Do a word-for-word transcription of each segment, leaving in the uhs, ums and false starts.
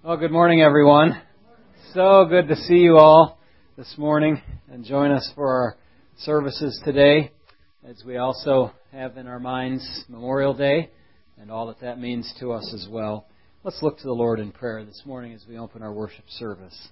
Well, good morning, everyone. So good to see you all this morning and join us for our services today, as we also have in our minds Memorial Day and all that that means to us as well. Let's look to the Lord in prayer this morning as we open our worship service.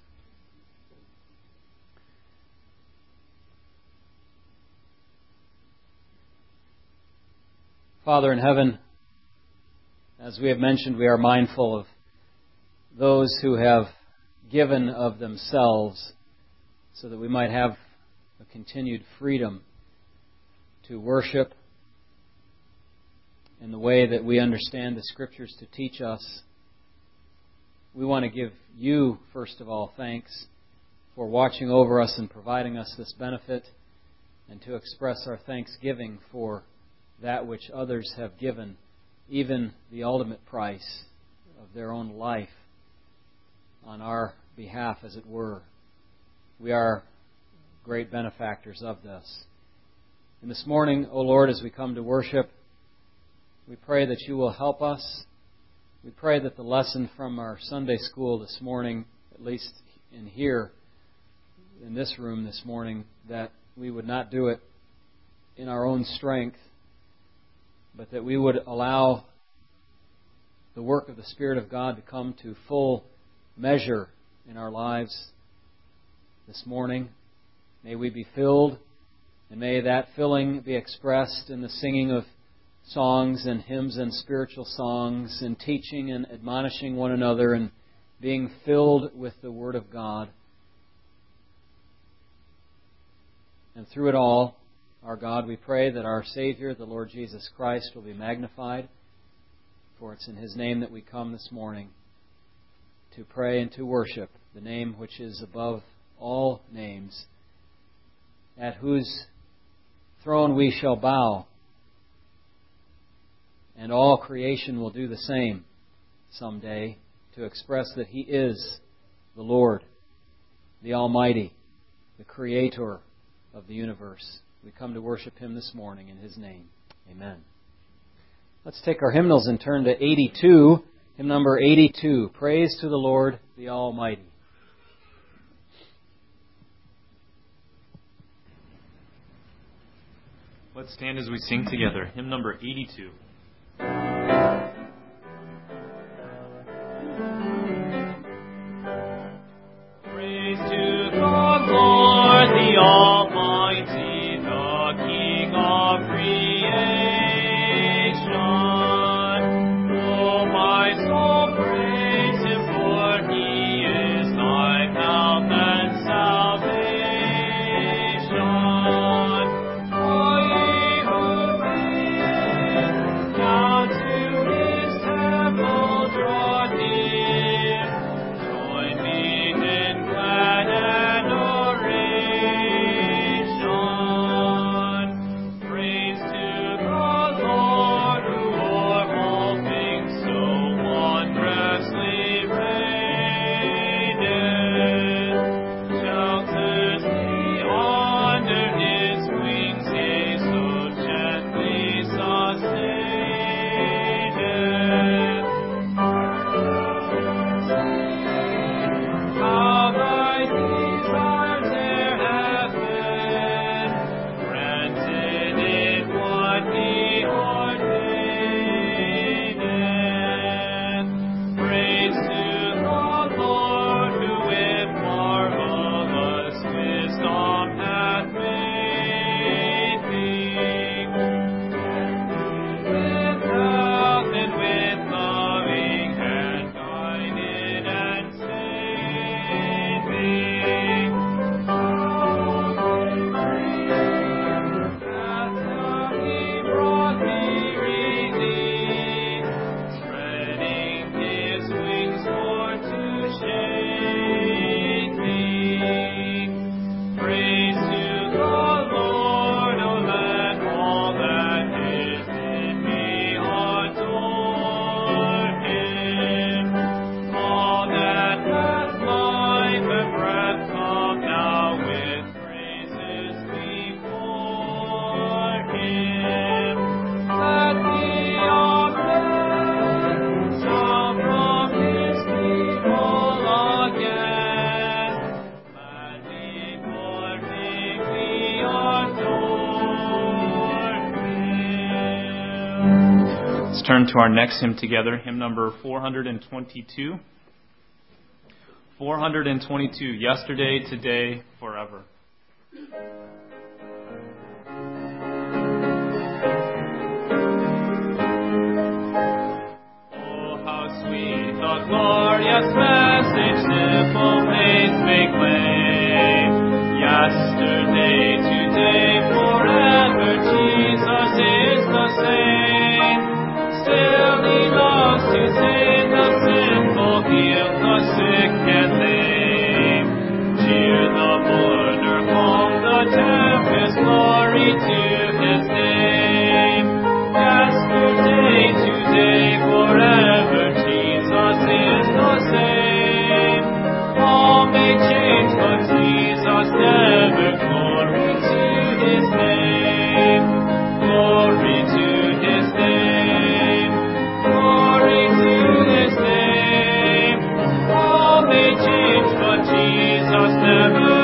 Father in heaven, as we have mentioned, we are mindful of those who have given of themselves so that we might have a continued freedom to worship in the way that we understand the Scriptures to teach us. We want to give you, first of all, thanks for watching over us and providing us this benefit, and to express our thanksgiving for that which others have given, even the ultimate price of their own life on our behalf, as it were. We are great benefactors of this. And this morning, O Lord, as we come to worship, we pray that you will help us. We pray that the lesson from our Sunday school this morning, at least in here, in this room this morning, that we would not do it in our own strength, but that we would allow the work of the Spirit of God to come to full measure in our lives this morning. May we be filled, and may that filling be expressed in the singing of songs and hymns and spiritual songs, and teaching and admonishing one another, and being filled with the Word of God. And through it all, our God, we pray that our Savior, the Lord Jesus Christ, will be magnified, for it's in His name that we come this morning to pray and to worship, the name which is above all names, at whose throne we shall bow, and all creation will do the same someday, to express that He is the Lord, the Almighty, the Creator of the universe. We come to worship Him this morning in His name. Amen. Let's take our hymnals and turn to eighty-two. Hymn number eighty-two, Praise to the Lord, the Almighty. Let's stand as we sing together. Hymn number eighty-two. Praise to God, Lord, the Almighty, the King of creation. Oh, my soul, praise Him, for He is thy help and salvation. For He who made down to turn to our next hymn together, hymn number four twenty-two. four twenty-two, Yesterday, Today, Forever. Oh, how sweet the glorious message simple faith may claim. Yesterday, today, forever, Jesus is the same. Still he loves to save the sinful, heal the sick and lame. Cheer the mourner, calm the tempest, glory to his name. Yesterday, today, forever, Jesus is the same. All may change, but Jesus never. Glory to his name. Glory to his name. Glory to his name. All may change, but Jesus never.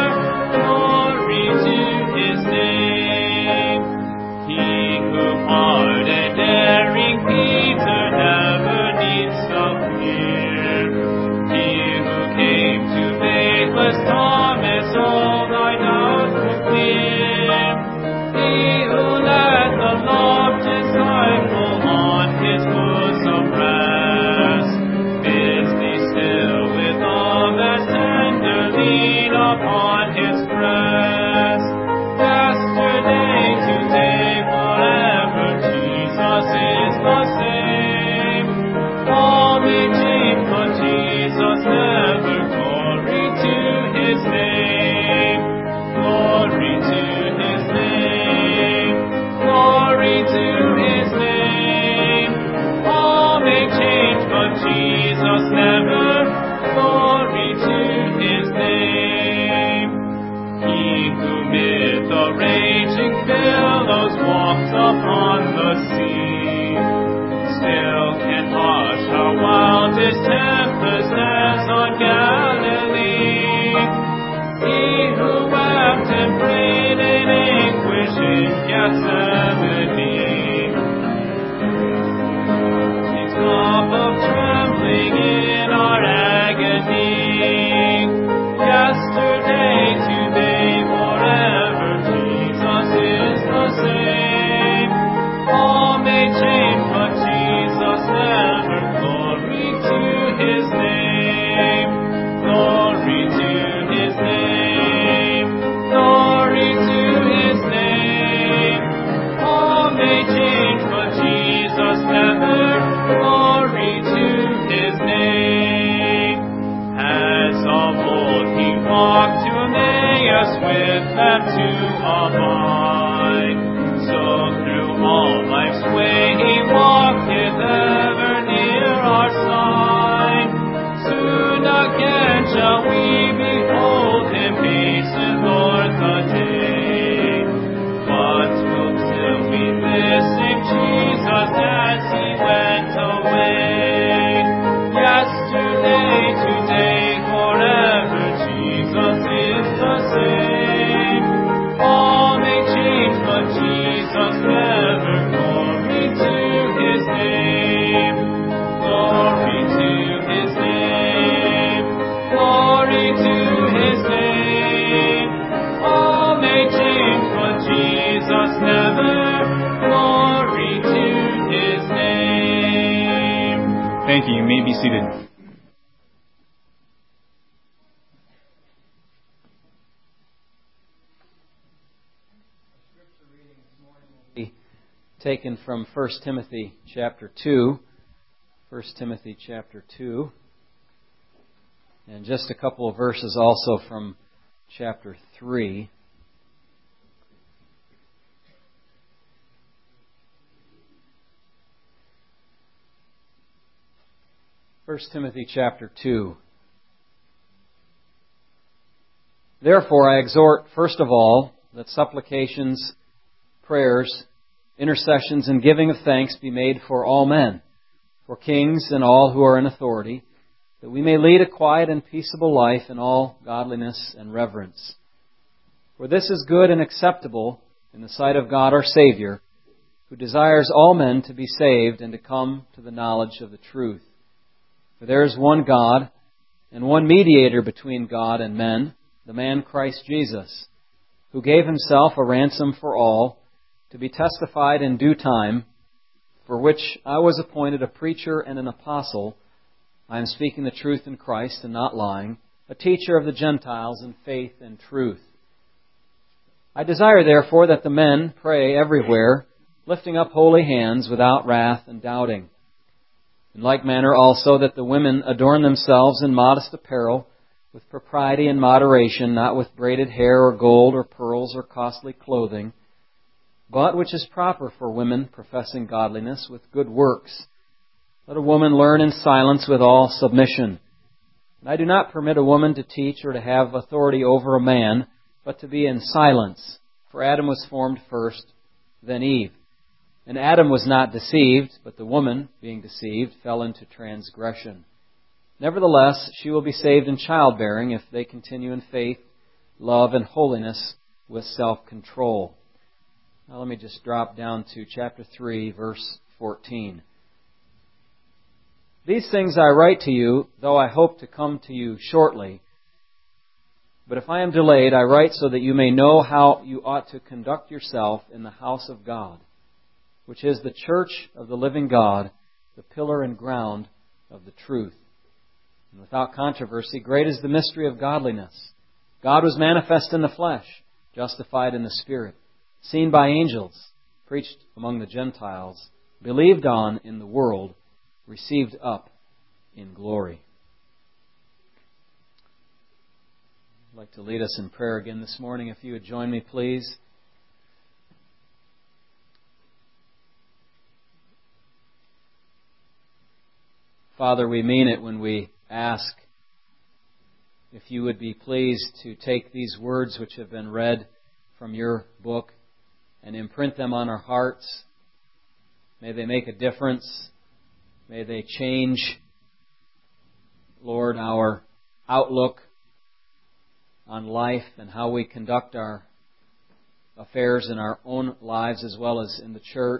Glory to his name. He who hard and daring Peter never needs to fear. He who came to faithless Thomas, all thy doubts will clear. He who led the loved disciple on his bosom rest, bids thee still with love as tender lean upon his breast. Yesterday, today, forever, Jesus is the same. All may change, but Jesus never. Glory to his name. Glory to his name. Glory to his name. All may change, but Jesus never. Glory to his name. He who mid the raging billows walks upon the sea, still can hush our wildest tempest as on Galilee. He who wept and prayed in anguish in Gethsemane, his cup of trembling in our agony. Yesterday, today, forever, Jesus is the same. All may change, but Jesus never. Glory to his name. Glory to his name. Glory to his name. All may change, but Jesus never. Glory to his name. As of old he walked to Emmaus with them to abide, so through all life's way he walketh ever near our side. Soon again shall we behold him, hasten Lord the day. But will still be missing Jesus as he went away. Yesterday, today, forever, Jesus is the same. All may change, but Jesus never. Glory to his name. Glory to his name. Glory to his name. All may change, but Jesus never. Glory to his name. Thank you. You may be seated. Taken from First Timothy chapter two. First Timothy chapter two. And just a couple of verses also from chapter three. First Timothy chapter two. Therefore I exhort, first of all, that supplications, prayers, intercessions, and giving of thanks be made for all men, for kings and all who are in authority, that we may lead a quiet and peaceable life in all godliness and reverence. For this is good and acceptable in the sight of God our Savior, who desires all men to be saved and to come to the knowledge of the truth. For there is one God, and one mediator between God and men, the man Christ Jesus, who gave himself a ransom for all, to be testified in due time, for which I was appointed a preacher and an apostle. I am speaking the truth in Christ and not lying, a teacher of the Gentiles in faith and truth. I desire, therefore, that the men pray everywhere, lifting up holy hands without wrath and doubting. In like manner also that the women adorn themselves in modest apparel, with propriety and moderation, not with braided hair or gold or pearls or costly clothing, but which is proper for women professing godliness with good works. Let a woman learn in silence with all submission. And I do not permit a woman to teach or to have authority over a man, but to be in silence. For Adam was formed first, then Eve. And Adam was not deceived, but the woman, being deceived, fell into transgression. Nevertheless, she will be saved in childbearing if they continue in faith, love, and holiness with self-control. Now let me just drop down to chapter three, verse fourteen. These things I write to you, though I hope to come to you shortly. But if I am delayed, I write so that you may know how you ought to conduct yourself in the house of God, which is the church of the living God, the pillar and ground of the truth. And without controversy, great is the mystery of godliness. God was manifest in the flesh, justified in the Spirit, seen by angels, preached among the Gentiles, believed on in the world, received up in glory. I'd like to lead us in prayer again this morning. If you would join me, please. Father, we mean it when we ask if you would be pleased to take these words which have been read from your book and imprint them on our hearts. May they make a difference. May they change, Lord, our outlook on life and how we conduct our affairs in our own lives as well as in the church.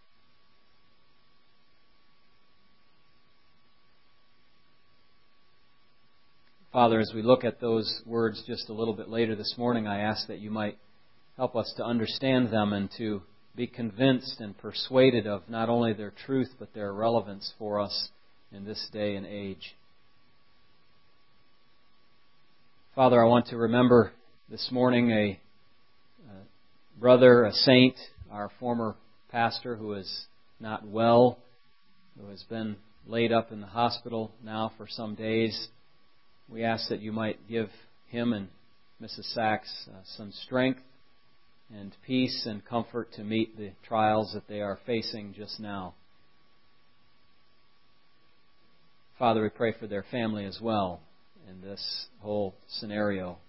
Father, as we look at those words just a little bit later this morning, I ask that you might help us to understand them and to be convinced and persuaded of not only their truth but their relevance for us in this day and age. Father, I want to remember this morning a, a brother, a saint, our former pastor who is not well, who has been laid up in the hospital now for some days. We ask that you might give him and Missus Sachs uh, some strength and peace and comfort to meet the trials that they are facing just now. Father, we pray for their family as well in this whole scenario.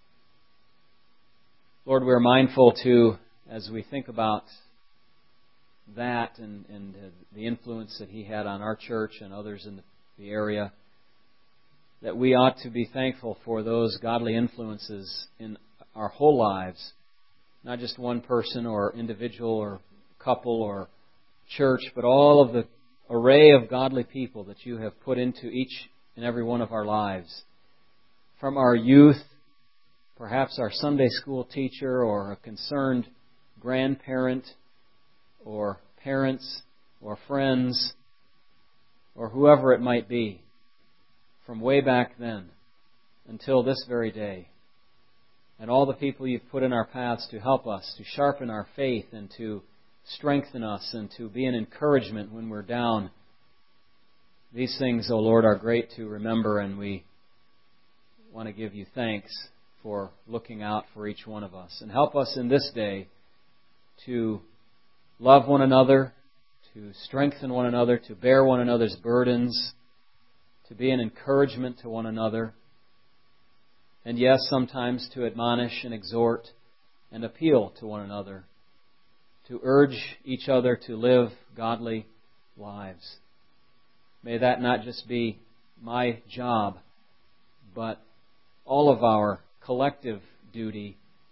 Lord, we're mindful to, as we think about that and, and uh, the influence that he had on our church and others in the, the area, that we ought to be thankful for those godly influences in our whole lives, not just one person or individual or couple or church, but all of the array of godly people that you have put into each and every one of our lives. From our youth, perhaps our Sunday school teacher or a concerned grandparent or parents or friends or whoever it might be, from way back then until this very day. And all the people you've put in our paths to help us, to sharpen our faith and to strengthen us and to be an encouragement when we're down. These things, O Lord, are great to remember, and we want to give you thanks for looking out for each one of us. And help us in this day to love one another, to strengthen one another, to bear one another's burdens, to be an encouragement to one another, and yes, sometimes to admonish and exhort and appeal to one another, to urge each other to live godly lives. May that not just be my job, but all of our collective duty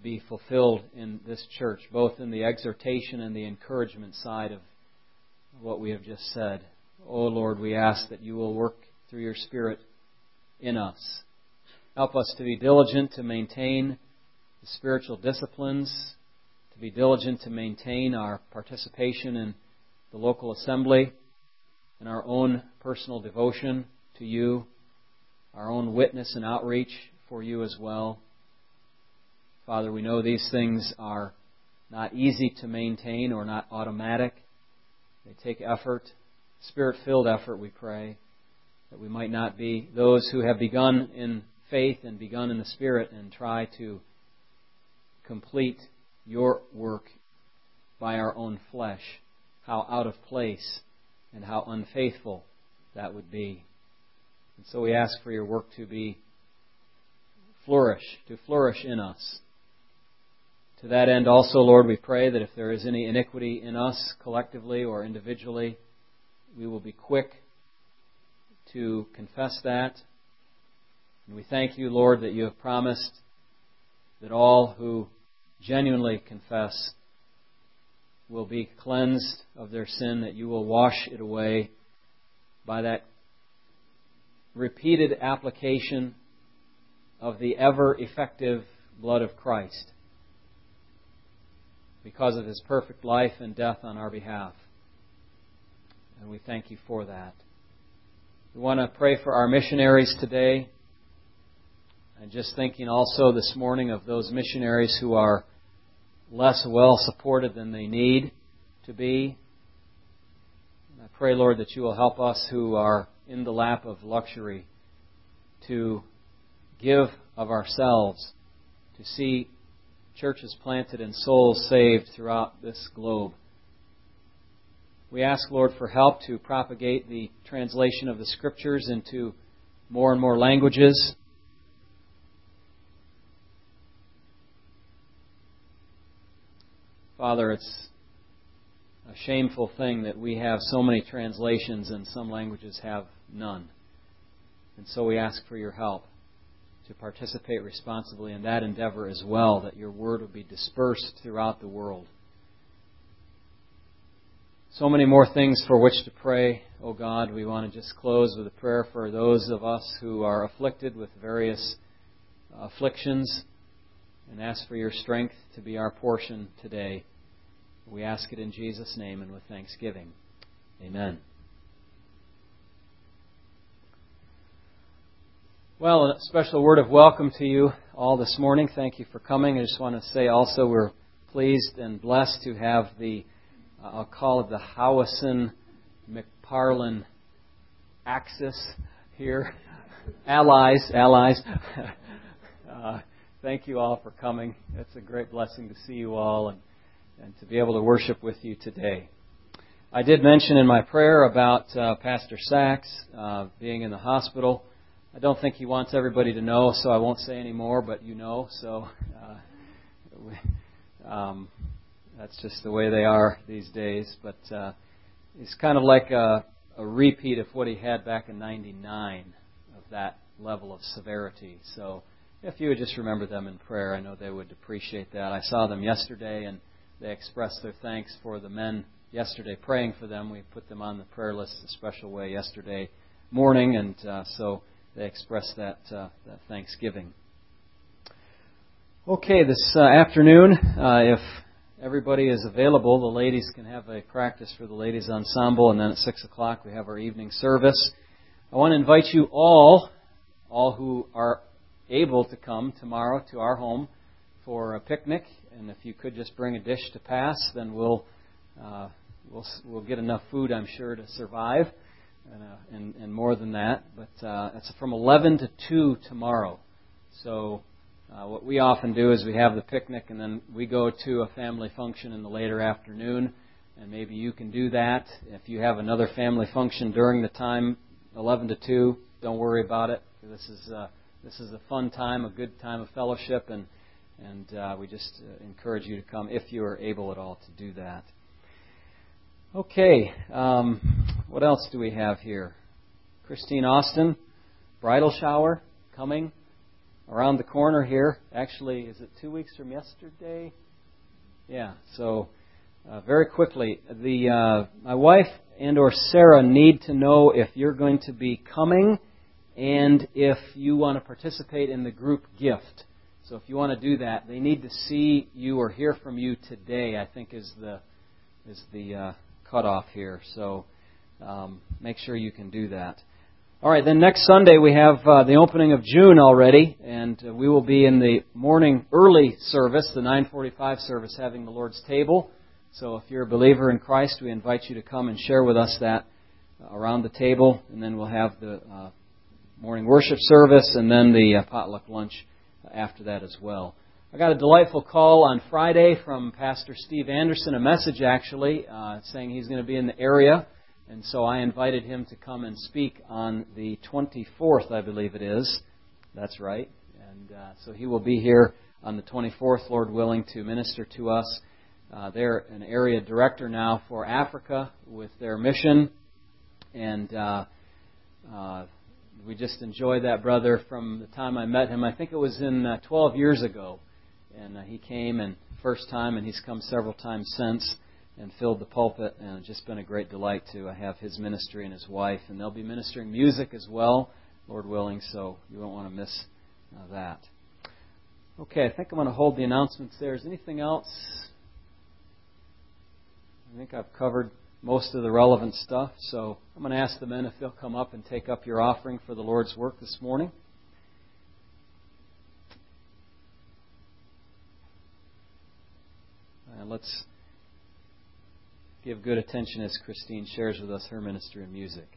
be fulfilled in this church, both in the exhortation and the encouragement side of what we have just said. Oh Lord, we ask that you will work through your Spirit in us. Help us to be diligent to maintain the spiritual disciplines, to be diligent to maintain our participation in the local assembly and our own personal devotion to you, our own witness and outreach for you as well. Father, we know these things are not easy to maintain or not automatic. They take effort, Spirit-filled effort, we pray, that we might not be those who have begun in faith and begun in the Spirit and try to complete your work by our own flesh. How out of place and how unfaithful that would be. And so we ask for your work to be flourish, to flourish in us. To that end also, Lord, we pray that if there is any iniquity in us collectively or individually, we will be quick to confess that. And we thank you, Lord, that you have promised that all who genuinely confess will be cleansed of their sin, that you will wash it away by that repeated application of the ever-effective blood of Christ because of His perfect life and death on our behalf. And we thank you for that. We want to pray for our missionaries today. And just thinking also this morning of those missionaries who are less well supported than they need to be. And I pray, Lord, that you will help us who are in the lap of luxury to give of ourselves, to see churches planted and souls saved throughout this globe. We ask, Lord, for help to propagate the translation of the Scriptures into more and more languages. Father, it's a shameful thing that we have so many translations and some languages have none. And so we ask for your help to participate responsibly in that endeavor as well, that your word would be dispersed throughout the world. So many more things for which to pray, O God. We want to just close with a prayer for those of us who are afflicted with various afflictions and ask for your strength to be our portion today. We ask it in Jesus' name and with thanksgiving. Amen. Well, a special word of welcome to you all this morning. Thank you for coming. I just want to say also we're pleased and blessed to have the, uh, I'll call it the Howison McParlin axis here. allies, allies. uh, thank you all for coming. It's a great blessing to see you all and, and to be able to worship with you today. I did mention in my prayer about uh, Pastor Sachs uh, being in the hospital. I don't think he wants everybody to know, so I won't say any more, but you know, so uh, we, um, that's just the way they are these days. But uh, it's kind of like a, a repeat of what he had back in ninety-nine, of that level of severity. So if you would just remember them in prayer, I know they would appreciate that. I saw them yesterday, and they expressed their thanks for the men yesterday, praying for them. We put them on the prayer list a special way yesterday morning, and uh, so they expressed that, uh, that thanksgiving. Okay, this uh, afternoon, uh, if everybody is available, the ladies can have a practice for the ladies' ensemble, and then at six o'clock we have our evening service. I want to invite you all, all who are able to come tomorrow to our home for a picnic, and if you could just bring a dish to pass, then we'll uh, we'll we'll get enough food, I'm sure, to survive. And, uh, and, and more than that, but uh, it's from eleven to two tomorrow. So uh, what we often do is we have the picnic, and then we go to a family function in the later afternoon, and maybe you can do that. If you have another family function during the time, eleven to two, don't worry about it. This is uh, this is a fun time, a good time of fellowship, and and uh, we just uh, encourage you to come if you are able at all to do that. Okay, um, what else do we have here? Christine Austin, bridal shower coming. around the corner here. Actually, is it two weeks from yesterday? Yeah, so uh, very quickly. The uh, my wife and or Sarah need to know if you're going to be coming and if you want to participate in the group gift. So if you want to do that, they need to see you or hear from you today, I think is the is the uh, cutoff here. So um, make sure you can do that. All right, then next Sunday we have uh, the opening of June already, and uh, we will be in the morning early service, the nine forty-five service, having the Lord's table. So if you're a believer in Christ, we invite you to come and share with us that uh, around the table, and then we'll have the uh, morning worship service and then the uh, potluck lunch after that as well. I got a delightful call on Friday from Pastor Steve Anderson, a message actually, uh, saying he's going to be in the area. And so I invited him to come and speak on the twenty-fourth, I believe it is. That's right. And uh, so he will be here on the twenty-fourth, Lord willing, to minister to us. Uh, they're an area director now for Africa with their mission. And uh, uh, we just enjoyed that brother from the time I met him. I think it was in uh, twelve years ago. And uh, he came and first time, and he's come several times since and filled the pulpit, and it's just been a great delight to have his ministry and his wife. And they'll be ministering music as well, Lord willing, so you won't want to miss uh, that. Okay, I think I'm going to hold the announcements there. Is anything else? I think I've covered most of the relevant stuff, so I'm going to ask the men if they'll come up and take up your offering for the Lord's work this morning. And let's give good attention as Christine shares with us her ministry in music.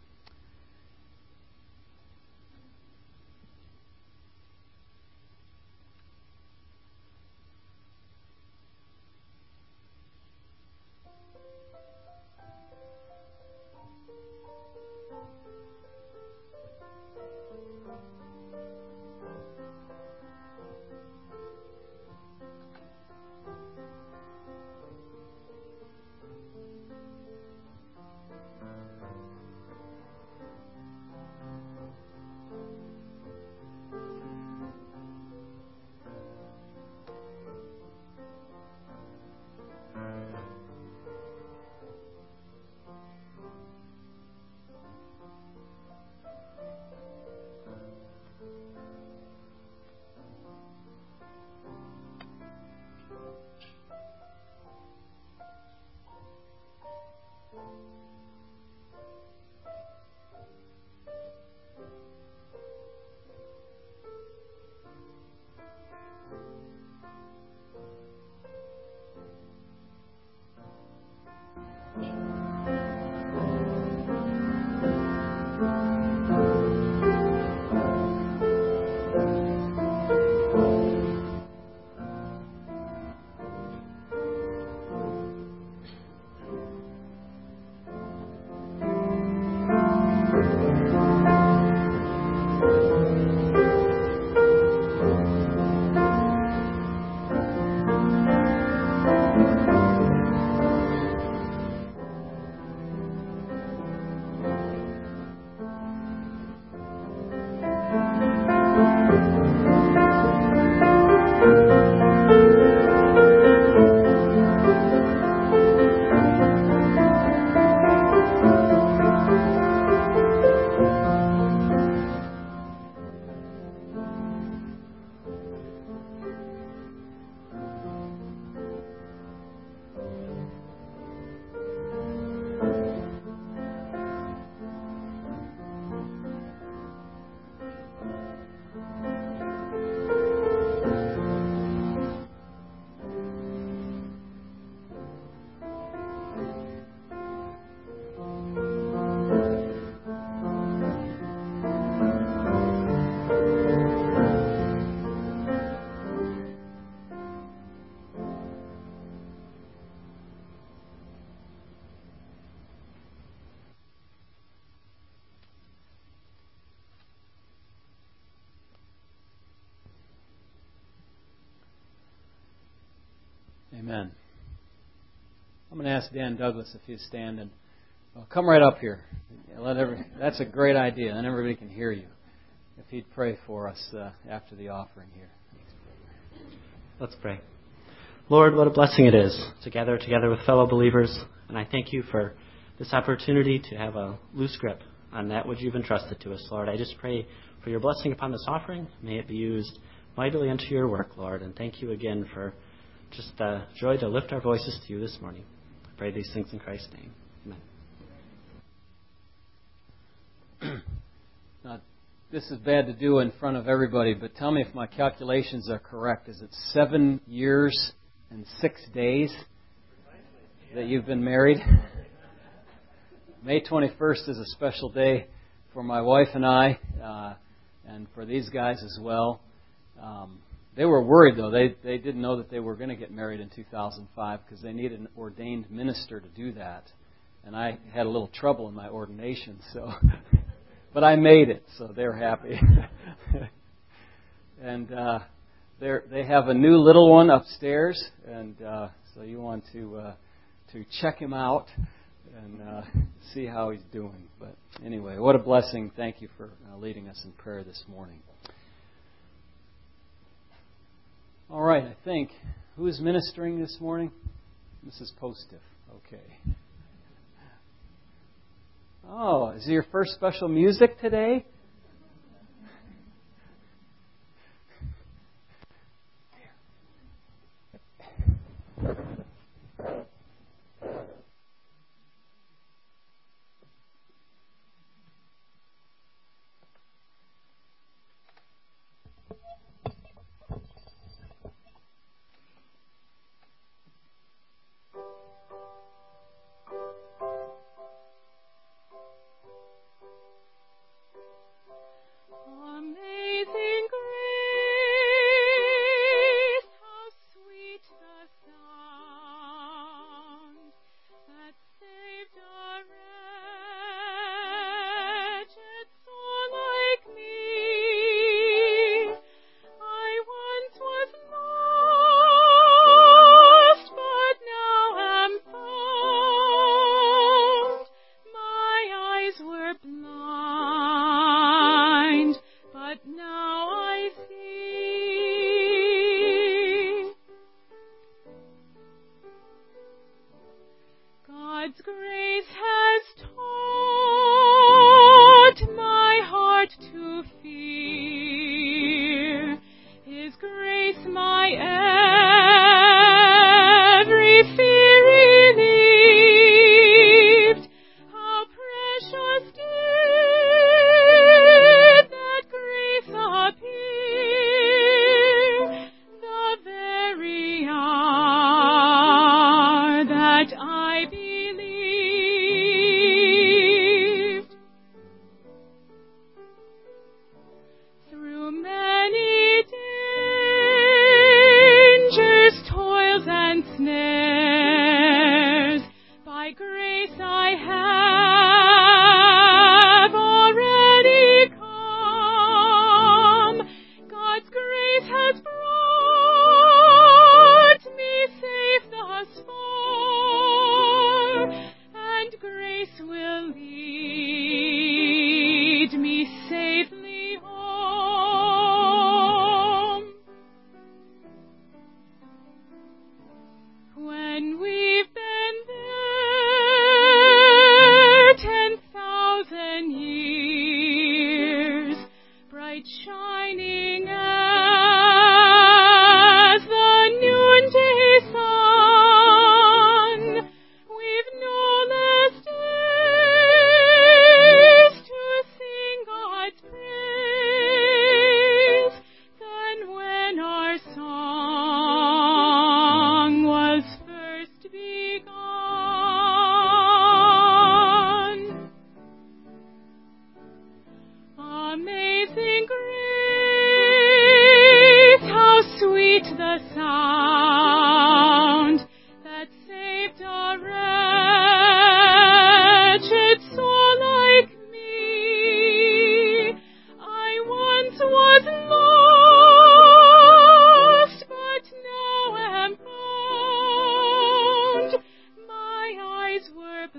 Amen. I'm going to ask Dan Douglas if he'd stand and well, come right up here. Let every, that's a great idea, and everybody can hear you. if he'd pray for us uh, after the offering here. Let's pray. Lord, what a blessing it is to gather together with fellow believers, and I thank you for this opportunity to have a loose grip on that which you've entrusted to us, Lord. I just pray for your blessing upon this offering. May it be used mightily unto your work, Lord, and thank you again for just the joy to lift our voices to you this morning. I pray these things in Christ's name. Amen. Now, this is bad to do in front of everybody, but tell me if my calculations are correct. Is it seven years and six days that you've been married? May twenty-first is a special day for my wife and I, uh, and for these guys as well. Um, they were worried, though. They they didn't know that they were going to get married in two thousand five because they needed an ordained minister to do that. And I had a little trouble in my ordination, so but I made it, so they're happy. and uh, they they have a new little one upstairs, and uh, so you want to uh, to check him out and uh, see how he's doing. But anyway, what a blessing. Thank you for uh, leading us in prayer this morning. All right, I think. Who is ministering this morning? Missus Postiff. Okay. Oh, is it your first special music today?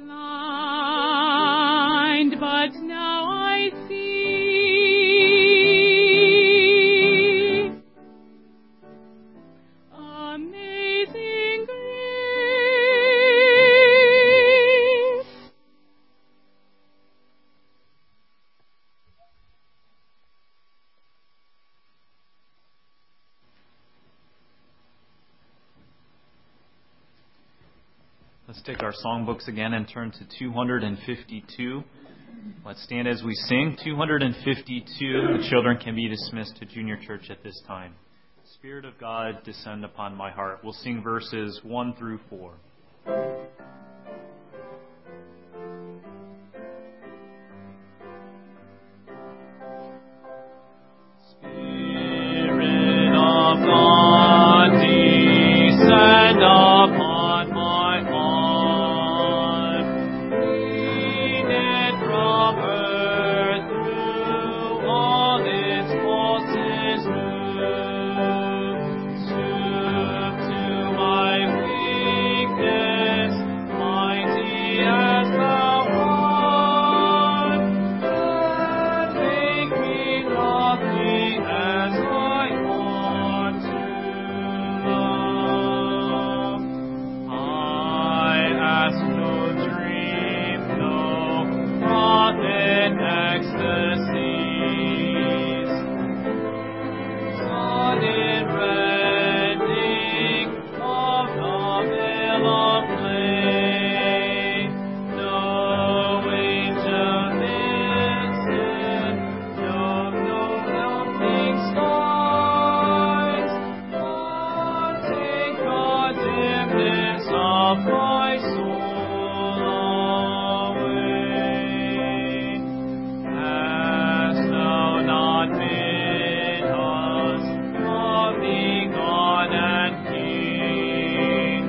blind, but now I see. Let's take our songbooks again and turn to two hundred fifty-two. Let's stand as we sing. two hundred fifty-two. The children can be dismissed to junior church at this time. Spirit of God, descend upon my heart. We'll sing verses one through four. Spirit of God, descend upon my heart. Lead it from earth through all its pulses move. Stoop to my weakness, mighty as thou art. And make me lovely as I ought to love. I ask no dream, no prophet ecstasies. Sudden rending of the veil of flame. No angel listen, no, no helping skies. But take the dimness of my soul away. Hast thou not bid us, loving God and King?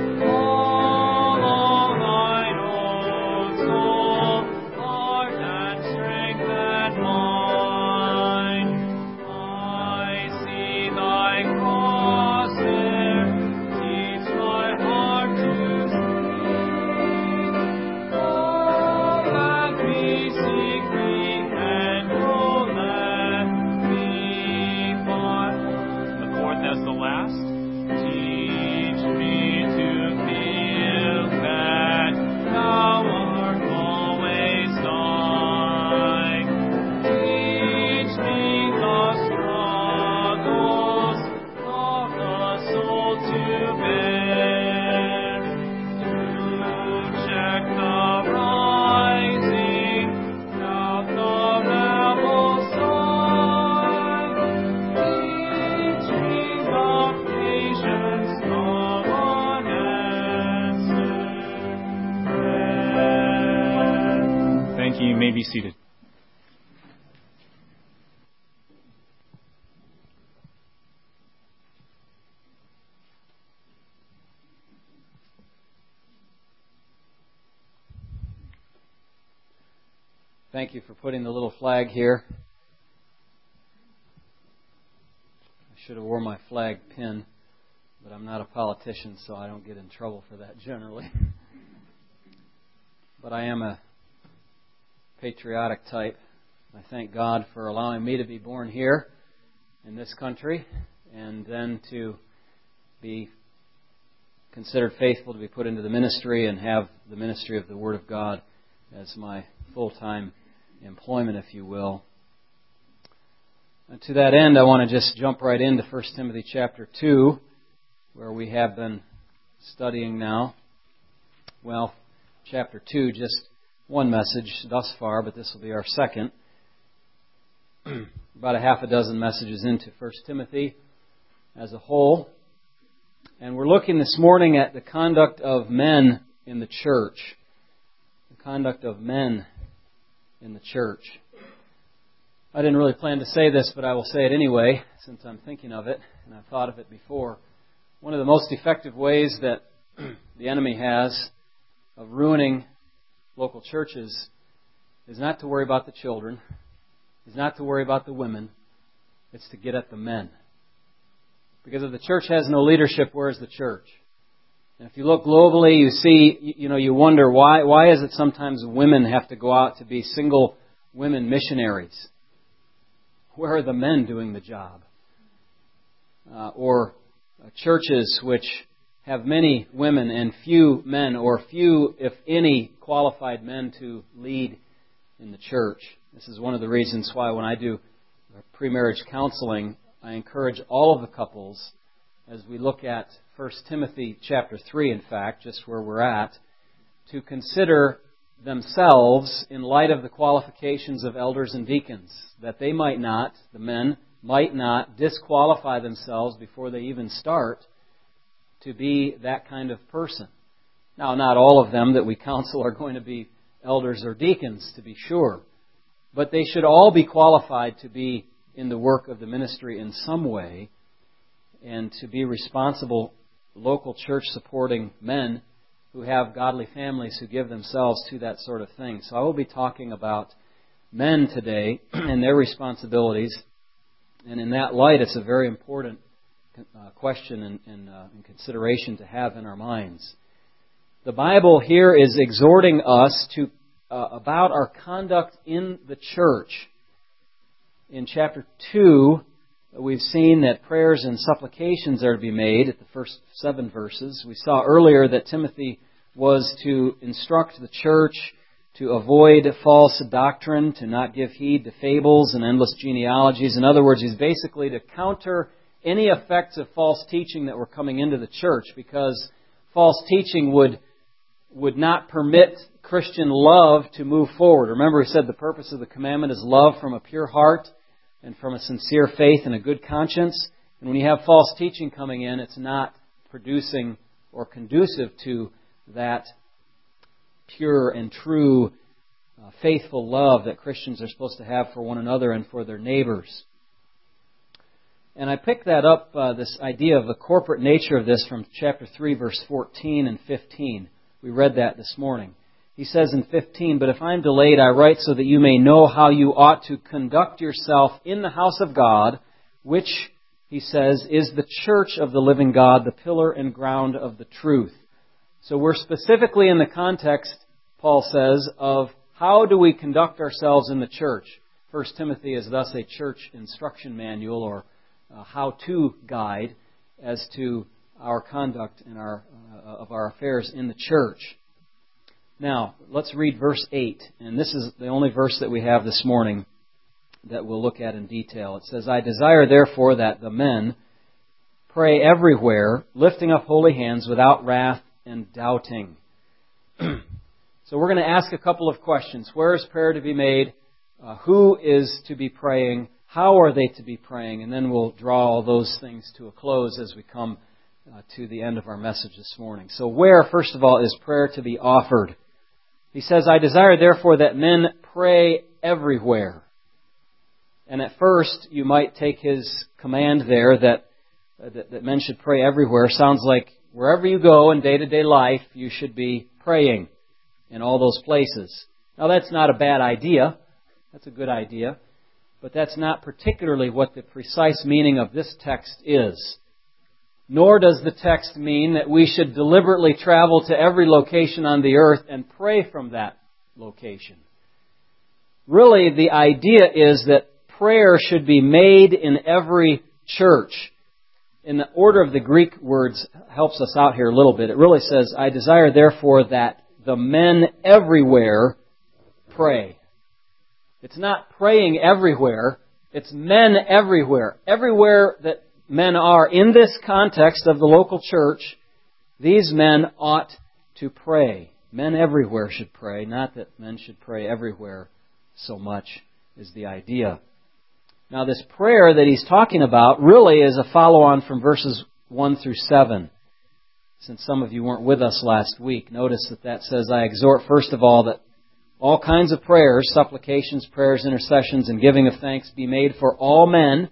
Follow thine own soul, heart and strength and mind. I see thy cross there, teach my heart to sing. Oh, let me seek thee, and oh, let me find. The fourth as the last. Teach me to feel that thou art always nigh. Teach me the struggles of the soul to bear, to check the rising, doubt the rebel side. Teach me the patience of unanswered prayer. Thank you. You may be seated. Thank you for putting the little flag here. I should have worn my flag pin, but I'm not a politician, so I don't get in trouble for that generally. But I am a patriotic type. I thank God for allowing me to be born here in this country and then to be considered faithful to be put into the ministry and have the ministry of the Word of God as my full-time employment, if you will. And to that end, I want to just jump right into First Timothy chapter two, where we have been studying now. Well, chapter two, just one message thus far, but this will be our second. About a half a dozen messages into First Timothy as a whole. And we're looking this morning at the conduct of men in the church. The conduct of men in the church. I didn't really plan to say this, but I will say it anyway, since I'm thinking of it, and I've thought of it before. One of the most effective ways that the enemy has of ruining local churches is not to worry about the children, is not to worry about the women, it's to get at the men. Because if the church has no leadership, where is the church? And if you look globally, you see, you know, you wonder why why is it sometimes women have to go out to be single women missionaries? Where are the men doing the job? Uh, or uh, churches which have many women and few men, or few, if any, qualified men to lead in the church. This is one of the reasons why when I do pre-marriage counseling, I encourage all of the couples as we look at First Timothy chapter three, in fact, just where we're at, to consider themselves in light of the qualifications of elders and deacons, that they might not, the men, might not disqualify themselves before they even start to be that kind of person. Now, not all of them that we counsel are going to be elders or deacons, to be sure, but they should all be qualified to be in the work of the ministry in some way and to be responsible local church supporting men who have godly families who give themselves to that sort of thing. So I will be talking about men today and their responsibilities. And in that light, it's a very important uh, question and, and, uh, and consideration to have in our minds. The Bible here is exhorting us to uh, about our conduct in the church. In chapter two, we've seen that prayers and supplications are to be made at the first seven verses. We saw earlier that Timothy was to instruct the church to avoid false doctrine, to not give heed to fables and endless genealogies. In other words, he's basically to counter any effects of false teaching that were coming into the church, because false teaching would would not permit Christian love to move forward. Remember, he said the purpose of the commandment is love from a pure heart and from a sincere faith and a good conscience. And when you have false teaching coming in, it's not producing or conducive to that pure and true, uh, faithful love that Christians are supposed to have for one another and for their neighbors. And I picked that up, uh, this idea of the corporate nature of this, from chapter three, verse fourteen and fifteen. We read that this morning. He says in fifteen, "But if I am delayed, I write so that you may know how you ought to conduct yourself in the house of God, which," he says, "is the church of the living God, the pillar and ground of the truth." So we're specifically in the context, Paul says, of how do we conduct ourselves in the church. First Timothy is thus a church instruction manual or a how-to guide as to our conduct and our uh, of our affairs in the church. Now, let's read verse eight. And this is the only verse that we have this morning that we'll look at in detail. It says, "I desire therefore that the men pray everywhere, lifting up holy hands without wrath and doubting." So we're going to ask a couple of questions. Where is prayer to be made? Uh, who is to be praying? How are they to be praying? And then we'll draw all those things to a close as we come uh, to the end of our message this morning. So where, first of all, is prayer to be offered? He says, "I desire therefore that men pray everywhere." And at first, you might take his command there that, uh, that, that men should pray everywhere. Sounds like wherever you go in day-to-day life, you should be praying in all those places. Now, that's not a bad idea. That's a good idea. But that's not particularly what the precise meaning of this text is. Nor does the text mean that we should deliberately travel to every location on the earth and pray from that location. Really, the idea is that prayer should be made in every church. In the order of the Greek words helps us out here a little bit. It really says, "I desire therefore that the men everywhere pray." It's not praying everywhere. It's men everywhere. Everywhere that men are in this context of the local church, these men ought to pray. Men everywhere should pray, not that men should pray everywhere so much is the idea. Now, this prayer that he's talking about really is a follow-on from verses one through seven. Since some of you weren't with us last week, notice that that says, "I exhort first of all that all kinds of prayers, supplications, prayers, intercessions, and giving of thanks be made for all men."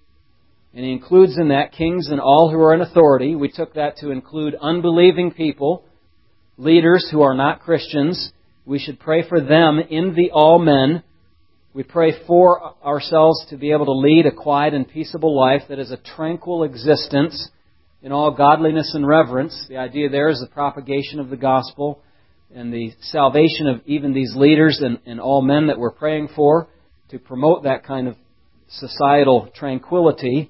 And he includes in that kings and all who are in authority. We took that to include unbelieving people, leaders who are not Christians. We should pray for them in the all men. We pray for ourselves to be able to lead a quiet and peaceable life that is a tranquil existence in all godliness and reverence. The idea there is the propagation of the gospel and the salvation of even these leaders and, and all men that we're praying for, to promote that kind of societal tranquility.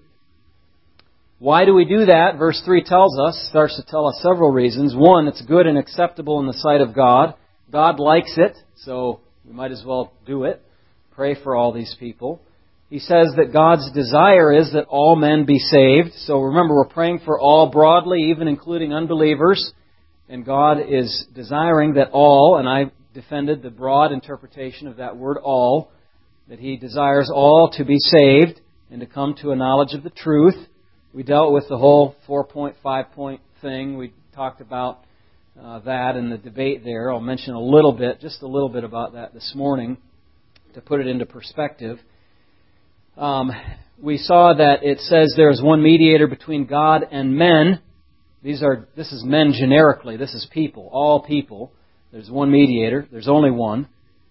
Why do we do that? Verse three tells us, starts to tell us several reasons. One, it's good and acceptable in the sight of God. God likes it, so we might as well do it. Pray for all these people. he says that God's desire is that all men be saved. So remember, we're praying for all broadly, even including unbelievers. And God is desiring that all, and I defended the broad interpretation of that word all, that He desires all to be saved and to come to a knowledge of the truth. We dealt with the whole four-point, five-point thing. We talked about uh, that in the debate there. I'll mention a little bit, just a little bit about that this morning to put it into perspective. Um, we saw that it says there is one mediator between God and men. These are this is men generically. This is people, all people. There's one mediator. There's only one.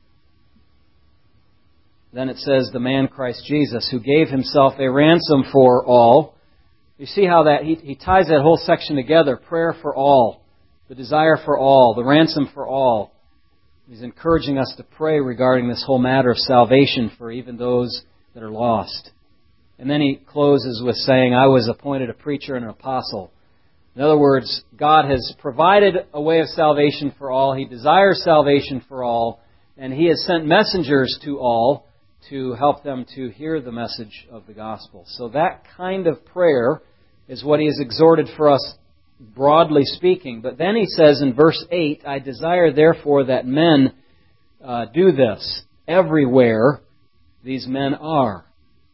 Then it says the man Christ Jesus, who gave Himself a ransom for all. You see how that he, he ties that whole section together. Prayer for all, the desire for all, the ransom for all. He's encouraging us to pray regarding this whole matter of salvation for even those that are lost. And then he closes with saying, I was appointed a preacher and an apostle. In other words, God has provided a way of salvation for all. He desires salvation for all. And He has sent messengers to all to help them to hear the message of the gospel. So that kind of prayer is what He has exhorted for us, broadly speaking. But then He says in verse eight, I desire therefore that men uh, do this everywhere these men are.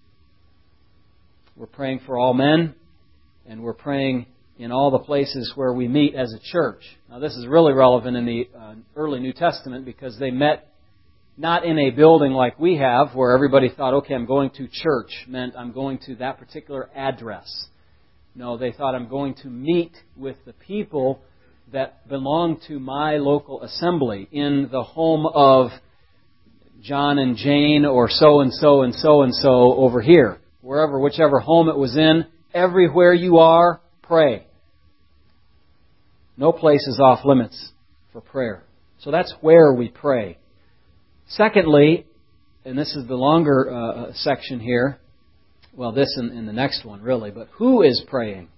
We're praying for all men, and we're praying in all the places where we meet as a church. Now this is really relevant in the uh, early New Testament because they met not in a building like we have where everybody thought, okay, I'm going to church meant I'm going to that particular address. No, they thought I'm going to meet with the people that belong to my local assembly in the home of John and Jane or so-and-so and so-and-so over here. Wherever, whichever home it was in, everywhere you are, pray. No place is off limits for prayer. So that's where we pray. Secondly, and this is the longer uh, section here, well, this in, in the next one really, but who is praying?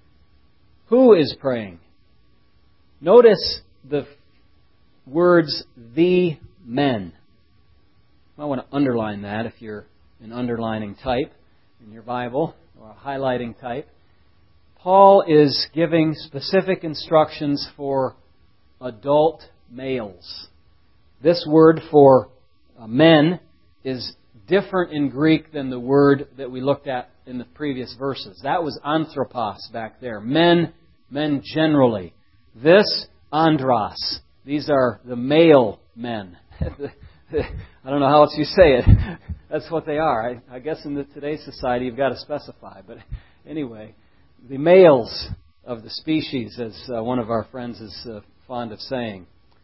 Who is praying? Notice the words, the men. I want to underline that if you're an underlining type in your Bible or a highlighting type. Paul is giving specific instructions for adult males. This word for uh, men is different in Greek than the word that we looked at in the previous verses. That was anthropos back there. Men, men generally. This, andros. These are the male men. I don't know how else you say it. That's what they are. I, I guess in the, today's society you've got to specify. But anyway, the males of the species, as uh, one of our friends is uh, fond of saying.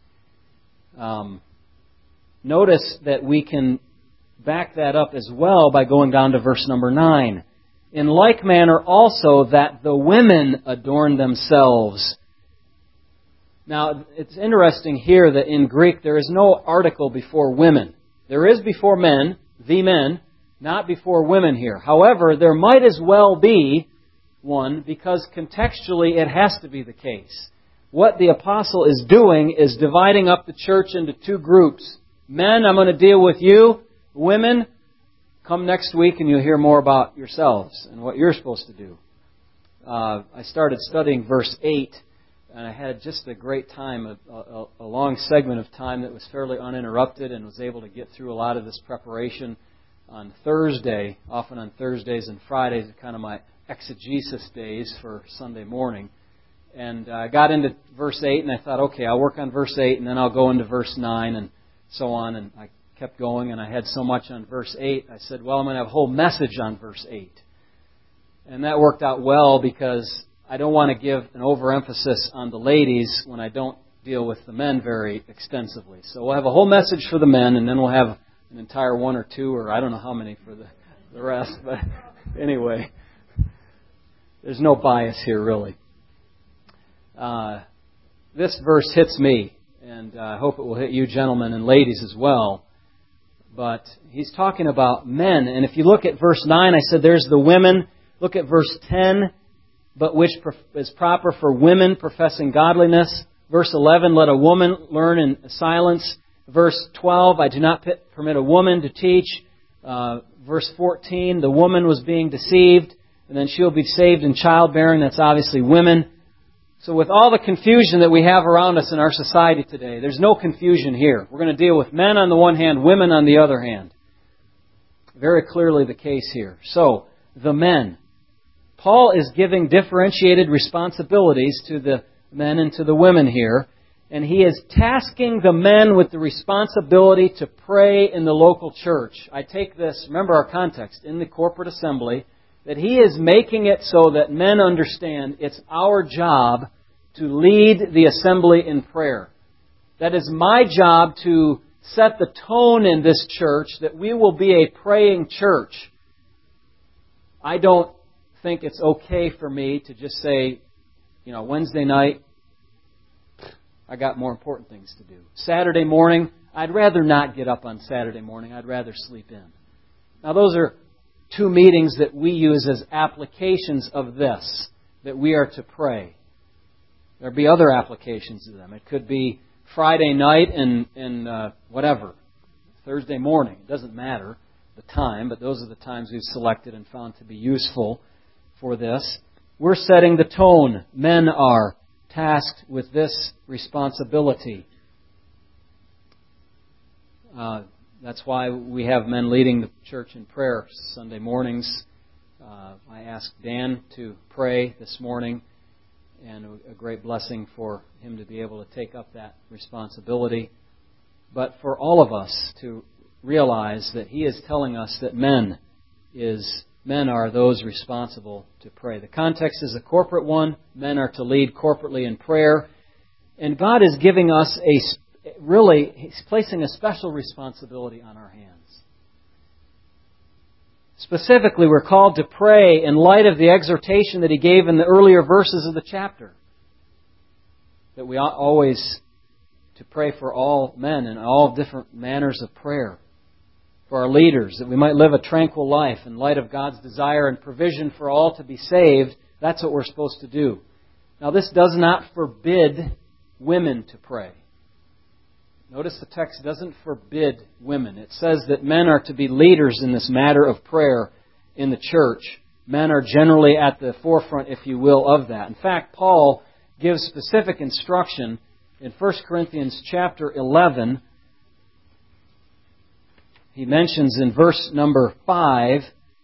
Um, notice that we can back that up as well by going down to verse number nine. In like manner also that the women adorn themselves. Now, it's interesting here that in Greek there is no article before women. There is before men, the men, not before women here. However, there might as well be one because contextually it has to be the case. What the apostle is doing is dividing up the church into two groups. Men, I'm going to deal with you. Women, come next week and you'll hear more about yourselves and what you're supposed to do. Uh, I started studying verse eight. And I had just a great time, a, a, a long segment of time that was fairly uninterrupted and was able to get through a lot of this preparation on Thursday, often on Thursdays and Fridays, kind of my exegesis days for Sunday morning. And I got into verse eight and I thought, okay, I'll work on verse eight and then I'll go into verse nine and so on. And I kept going and I had so much on verse eight. I said, well, I'm going to have a whole message on verse eight. And that worked out well because I don't want to give an overemphasis on the ladies when I don't deal with the men very extensively. So we'll have a whole message for the men, and then we'll have an entire one or two, or I don't know how many for the, the rest. But anyway, there's no bias here, really. Uh, this verse hits me, and I hope it will hit you gentlemen and ladies as well. But he's talking about men. And if you look at verse nine, I said there's the women. Look at verse ten. But which is proper for women professing godliness. Verse eleven, let a woman learn in silence. Verse twelve, I do not permit a woman to teach. Uh, verse fourteen, the woman was being deceived, and then she'll be saved in childbearing. That's obviously women. So with all the confusion that we have around us in our society today, there's no confusion here. We're going to deal with men on the one hand, women on the other hand. Very clearly the case here. So, the men. Paul is giving differentiated responsibilities to the men and to the women here. And he is tasking the men with the responsibility to pray in the local church. I take this, remember our context, in the corporate assembly, that he is making it so that men understand it's our job to lead the assembly in prayer. That is my job to set the tone in this church that we will be a praying church. I don't think it's okay for me to just say, you know, Wednesday night, I got more important things to do. Saturday morning, I'd rather not get up on Saturday morning. I'd rather sleep in. Now, those are two meetings that we use as applications of this, that we are to pray. There'll be other applications of them. It could be Friday night and, and uh, whatever, Thursday morning. It doesn't matter the time, but those are the times we've selected and found to be useful for this. We're setting the tone. Men are tasked with this responsibility. Uh, that's why we have men leading the church in prayer Sunday mornings. Uh, I asked Dan to pray this morning, and a great blessing for him to be able to take up that responsibility. But for all of us to realize that he is telling us that men is men are those responsible to pray. The context is a corporate one. Men are to lead corporately in prayer. And God is giving us a, really, He's placing a special responsibility on our hands. Specifically, we're called to pray in light of the exhortation that He gave in the earlier verses of the chapter. That we ought always to pray for all men in all different manners of prayer. For our leaders, that we might live a tranquil life in light of God's desire and provision for all to be saved. That's what we're supposed to do. Now, this does not forbid women to pray. Notice the text doesn't forbid women. It says that men are to be leaders in this matter of prayer in the church. Men are generally at the forefront, if you will, of that. In fact, Paul gives specific instruction in First Corinthians chapter eleven. He mentions in verse number five,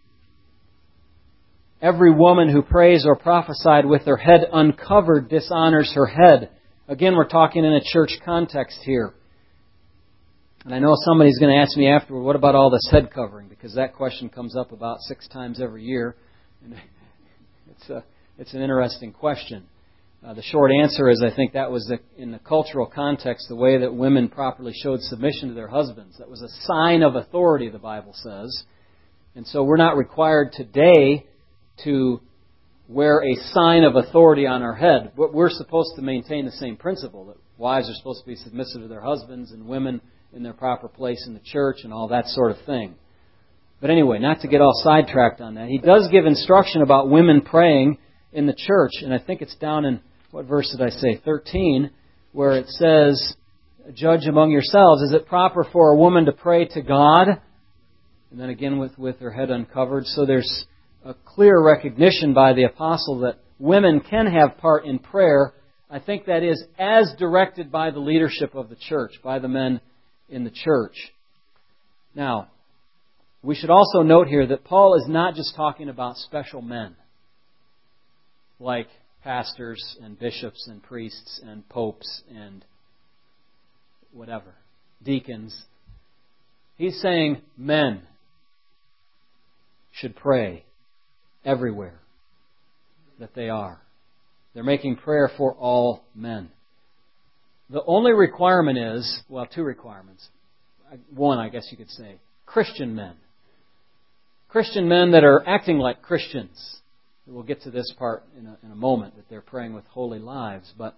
every woman who prays or prophesied with her head uncovered dishonors her head. Again, we're talking in a church context here. And I know somebody's going to ask me afterward, what about all this head covering? Because that question comes up about six times every year. And it's, a, it's an interesting question. Uh, the short answer is I think that was, the, in the cultural context, the way that women properly showed submission to their husbands. That was a sign of authority, the Bible says. And so we're not required today to wear a sign of authority on our head. But we're supposed to maintain the same principle, that wives are supposed to be submissive to their husbands and women in their proper place in the church and all that sort of thing. But anyway, not to get all sidetracked on that. He does give instruction about women praying in the church. And I think it's down in, what verse did I say? thirteen, where it says, judge among yourselves. Is it proper for a woman to pray to God? And then again with, with her head uncovered. So there's a clear recognition by the apostle that women can have part in prayer. I think that is as directed by the leadership of the church, by the men in the church. Now, we should also note here that Paul is not just talking about special men, like pastors and bishops and priests and popes and whatever, deacons. He's saying men should pray everywhere that they are. They're making prayer for all men. The only requirement is, well, two requirements. One, I guess you could say, Christian men. Christian men that are acting like Christians. We'll get to this part in a, in a moment, that they're praying with holy lives. But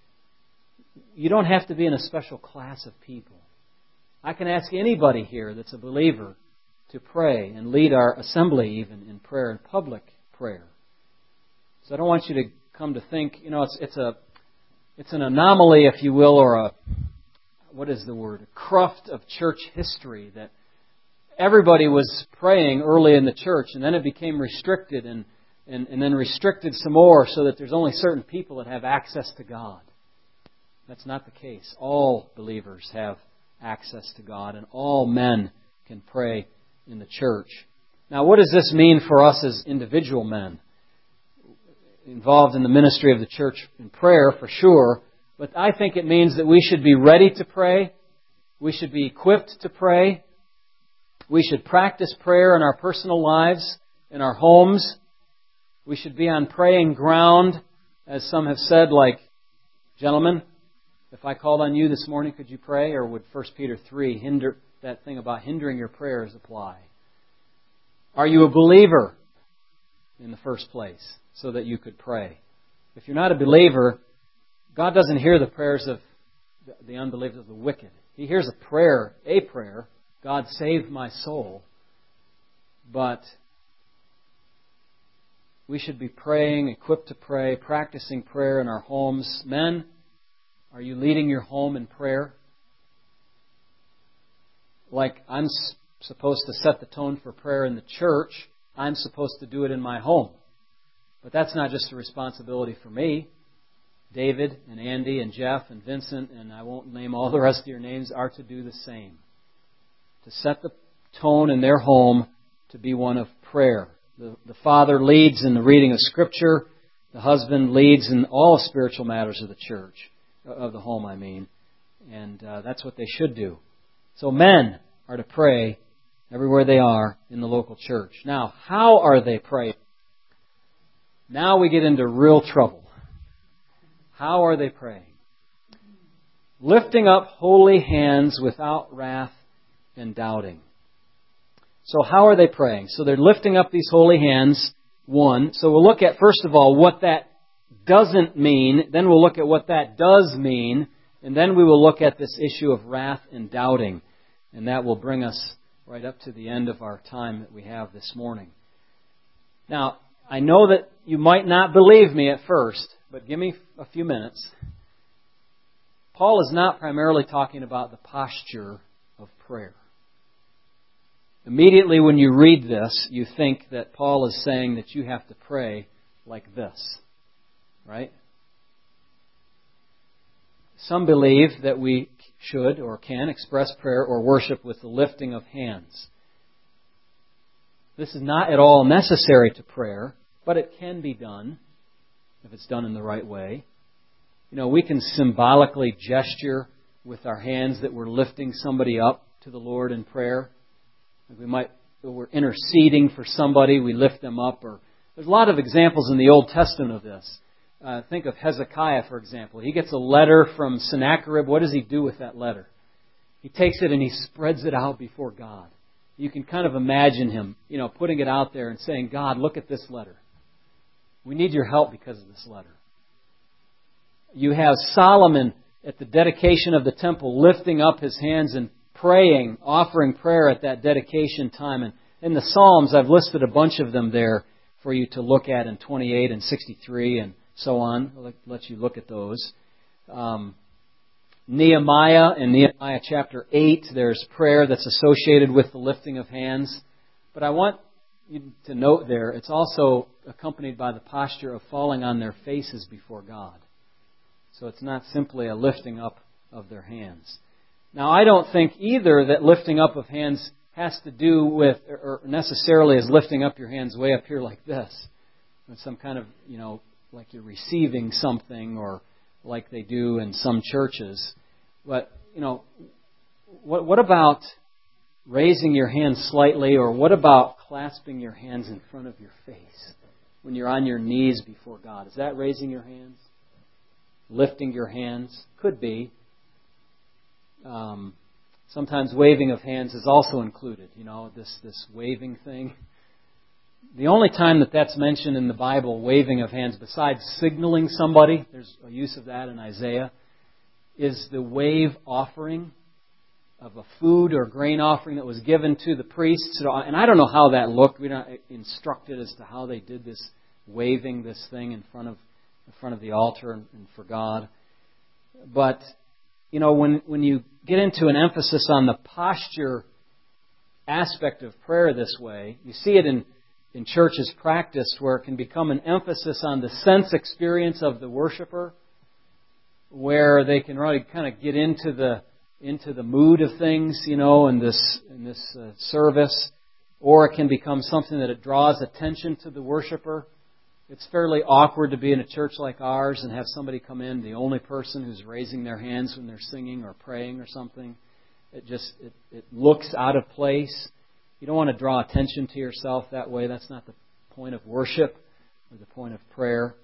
you don't have to be in a special class of people. I can ask anybody here that's a believer to pray and lead our assembly even in prayer, in public prayer. So I don't want you to come to think, you know, it's it's a it's an anomaly, if you will, or a, what is the word, a cruft of church history that everybody was praying early in the church, and then it became restricted, and, and, and then restricted some more so that there's only certain people that have access to God. That's not the case. All believers have access to God, and all men can pray in the church. Now, what does this mean for us as individual men? Involved in the ministry of the church in prayer, for sure, but I think it means that we should be ready to pray. We should be equipped to pray. We should practice prayer in our personal lives, in our homes. We should be on praying ground, as some have said, like, gentlemen, if I called on you this morning, could you pray? Or would First Peter three hinder that thing about hindering your prayers apply? Are you a believer in the first place so that you could pray? If you're not a believer, God doesn't hear the prayers of the unbelievers, of the wicked. He hears a prayer, a prayer, God save my soul. But we should be praying, equipped to pray, practicing prayer in our homes. Men, are you leading your home in prayer? Like I'm supposed to set the tone for prayer in the church, I'm supposed to do it in my home. But that's not just a responsibility for me. David and Andy and Jeff and Vincent, and I won't name all the rest of your names, are to do the same. To set the tone in their home to be one of prayer. The, the father leads in the reading of Scripture. The husband leads in all spiritual matters of the church, of the home, I mean. And uh, that's what they should do. So men are to pray everywhere they are in the local church. Now, how are they praying? Now we get into real trouble. How are they praying? Lifting up holy hands without wrath and doubting. So how are they praying? So they're lifting up these holy hands, one. So we'll look at, first of all, what that doesn't mean. Then we'll look at what that does mean. And then we will look at this issue of wrath and doubting. And that will bring us right up to the end of our time that we have this morning. Now, I know that you might not believe me at first, but give me a few minutes. Paul is not primarily talking about the posture of prayer. Immediately when you read this, you think that Paul is saying that you have to pray like this, right? Some believe that we should or can express prayer or worship with the lifting of hands. This is not at all necessary to prayer, but it can be done if it's done in the right way. You know, we can symbolically gesture with our hands that we're lifting somebody up to the Lord in prayer. We might, if we're interceding for somebody, we lift them up. Or there's a lot of examples in the Old Testament of this. Uh, think of Hezekiah, for example. He gets a letter from Sennacherib. What does he do with that letter? He takes it and he spreads it out before God. You can kind of imagine him, you know, putting it out there and saying, God, look at this letter. We need your help because of this letter. You have Solomon at the dedication of the temple lifting up his hands and praying, offering prayer at that dedication time. And in the Psalms, I've listed a bunch of them there for you to look at in twenty-eight and sixty-three and so on. I'll let you look at those. Um, Nehemiah, in Nehemiah chapter eight, there's prayer that's associated with the lifting of hands. But I want you to note there, it's also accompanied by the posture of falling on their faces before God. So it's not simply a lifting up of their hands. Now, I don't think either that lifting up of hands has to do with, or necessarily is lifting up your hands way up here like this. With some kind of, you know, like you're receiving something, or like they do in some churches. But, you know, what, what about raising your hands slightly, or what about clasping your hands in front of your face when you're on your knees before God? Is that raising your hands? Lifting your hands? Could be. Um, sometimes waving of hands is also included, you know, this, this waving thing. The only time that that's mentioned in the Bible, waving of hands, besides signaling somebody, there's a use of that in Isaiah, is the wave offering of a food or grain offering that was given to the priests. And I don't know how that looked. We're not instructed as to how they did this, waving this thing in front of in front of the altar and, and for God. But, you know, when when you get into an emphasis on the posture aspect of prayer this way. You see it in, in churches practiced where it can become an emphasis on the sense experience of the worshiper, where they can really kind of get into the into the mood of things, you know, in this in this uh, service, or it can become something that it draws attention to the worshiper. It's fairly awkward to be in a church like ours and have somebody come in, the only person who's raising their hands when they're singing or praying or something. It just it, it looks out of place. You don't want to draw attention to yourself that way. That's not the point of worship or the point of prayer.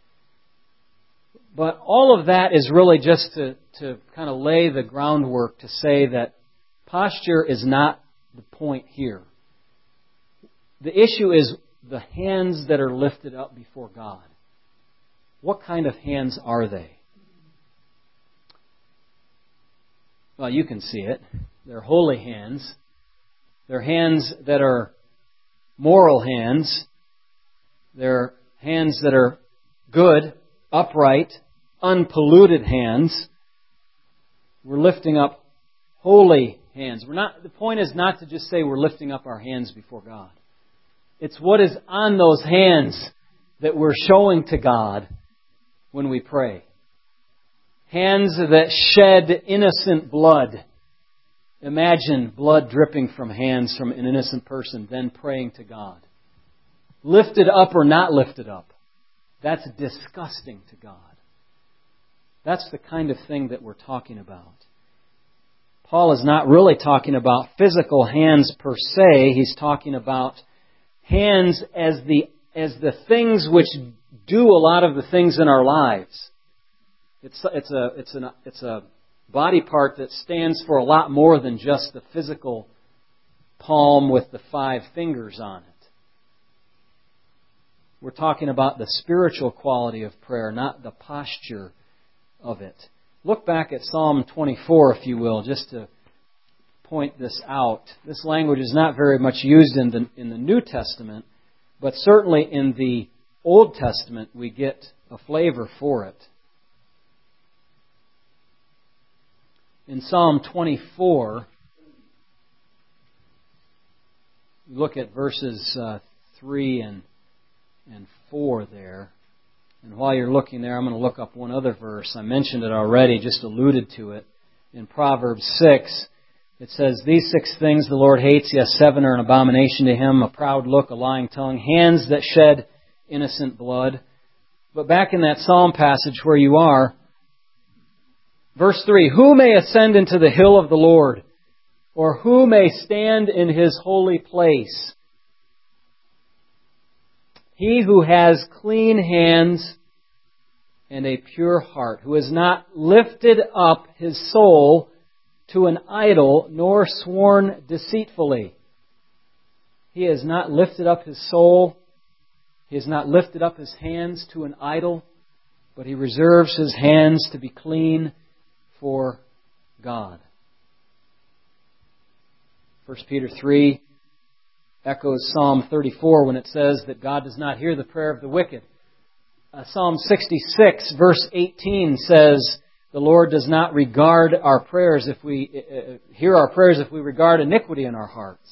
But all of that is really just to, to kind of lay the groundwork to say that posture is not the point here. The issue is the hands that are lifted up before God. What kind of hands are they? Well, you can see it. They're holy hands. They're hands that are moral hands. They're hands that are good, upright, unpolluted hands. We're lifting up holy hands. We're not. The point is not to just say we're lifting up our hands before God. It's what is on those hands that we're showing to God when we pray. Hands that shed innocent blood. Imagine blood dripping from hands from an innocent person, then praying to God. Lifted up or not lifted up. That's disgusting to God. That's the kind of thing that we're talking about. Paul is not really talking about physical hands per se. He's talking about hands as the as the things which do a lot of the things in our lives. It's it's a it's an it's a body part that stands for a lot more than just the physical palm with the five fingers on it. We're talking about the spiritual quality of prayer, not the posture of it. Look back at Psalm twenty-four, if you will, just to point this out. This language is not very much used in the in the New Testament, but certainly in the Old Testament we get a flavor for it. In Psalm twenty-four, look at verses uh, three and and four there. And while you're looking there, I'm going to look up one other verse. I mentioned it already, just alluded to it. In Proverbs six, it says, "These six things the Lord hates, yes, seven are an abomination to Him, a proud look, a lying tongue, hands that shed innocent blood." But back in that Psalm passage where you are, verse three, "Who may ascend into the hill of the Lord? Or who may stand in His holy place? He who has clean hands and a pure heart, who has not lifted up his soul to an idol, nor sworn deceitfully." He has not lifted up his soul. He has not lifted up his hands to an idol, but he reserves his hands to be clean for God. First Peter three echoes Psalm thirty-four when it says that God does not hear the prayer of the wicked. Uh, Psalm sixty-six verse eighteen says the Lord does not regard our prayers if we uh, hear our prayers if we regard iniquity in our hearts.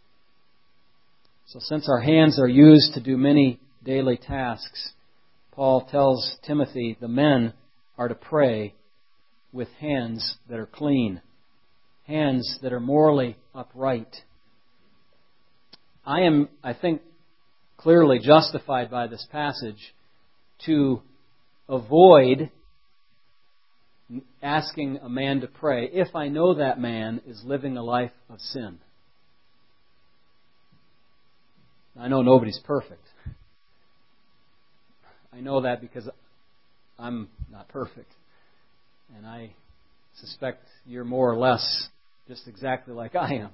So since our hands are used to do many daily tasks, Paul tells Timothy the men are to pray with hands that are clean, hands that are morally upright. I am, I think, clearly justified by this passage to avoid asking a man to pray if I know that man is living a life of sin. I know nobody's perfect. I know that because I'm not perfect. And I suspect you're more or less just exactly like I am.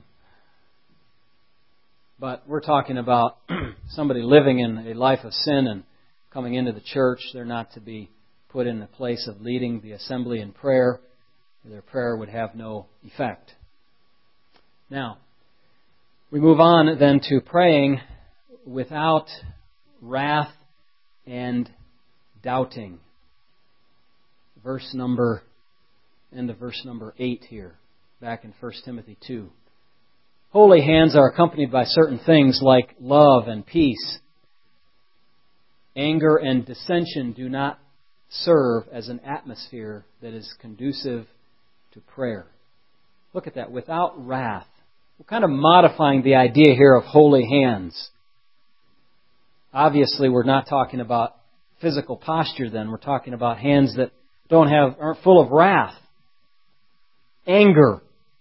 But we're talking about somebody living in a life of sin and coming into the church. They're not to be put in the place of leading the assembly in prayer. Their prayer would have no effect. Now, we move on then to praying without wrath and doubting. Verse number, end of verse number eight here, back in First Timothy two. holy hands are accompanied by certain things like love and peace. Anger and dissension do not serve as an atmosphere that is conducive to prayer. Look at that. Without wrath. We're kind of modifying the idea here of holy hands. Obviously, we're not talking about physical posture then. We're talking about hands that don't have, aren't full of wrath, anger,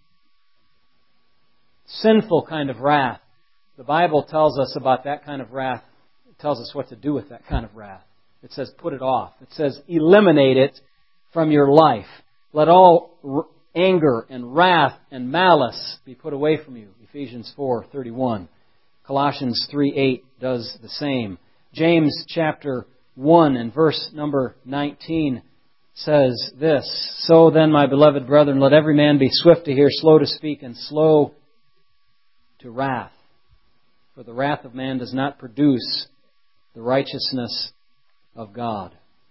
sinful kind of wrath. The Bible tells us about that kind of wrath. It tells us what to do with that kind of wrath. It says put it off. It says eliminate it from your life. Let all r- anger and wrath and malice be put away from you. Ephesians four thirty-one. Colossians three eight does the same. James chapter one and verse number nineteen says this, So then, my beloved brethren, let every man be swift to hear, slow to speak, and slow to wrath. For the wrath of man does not produce the righteousness of God.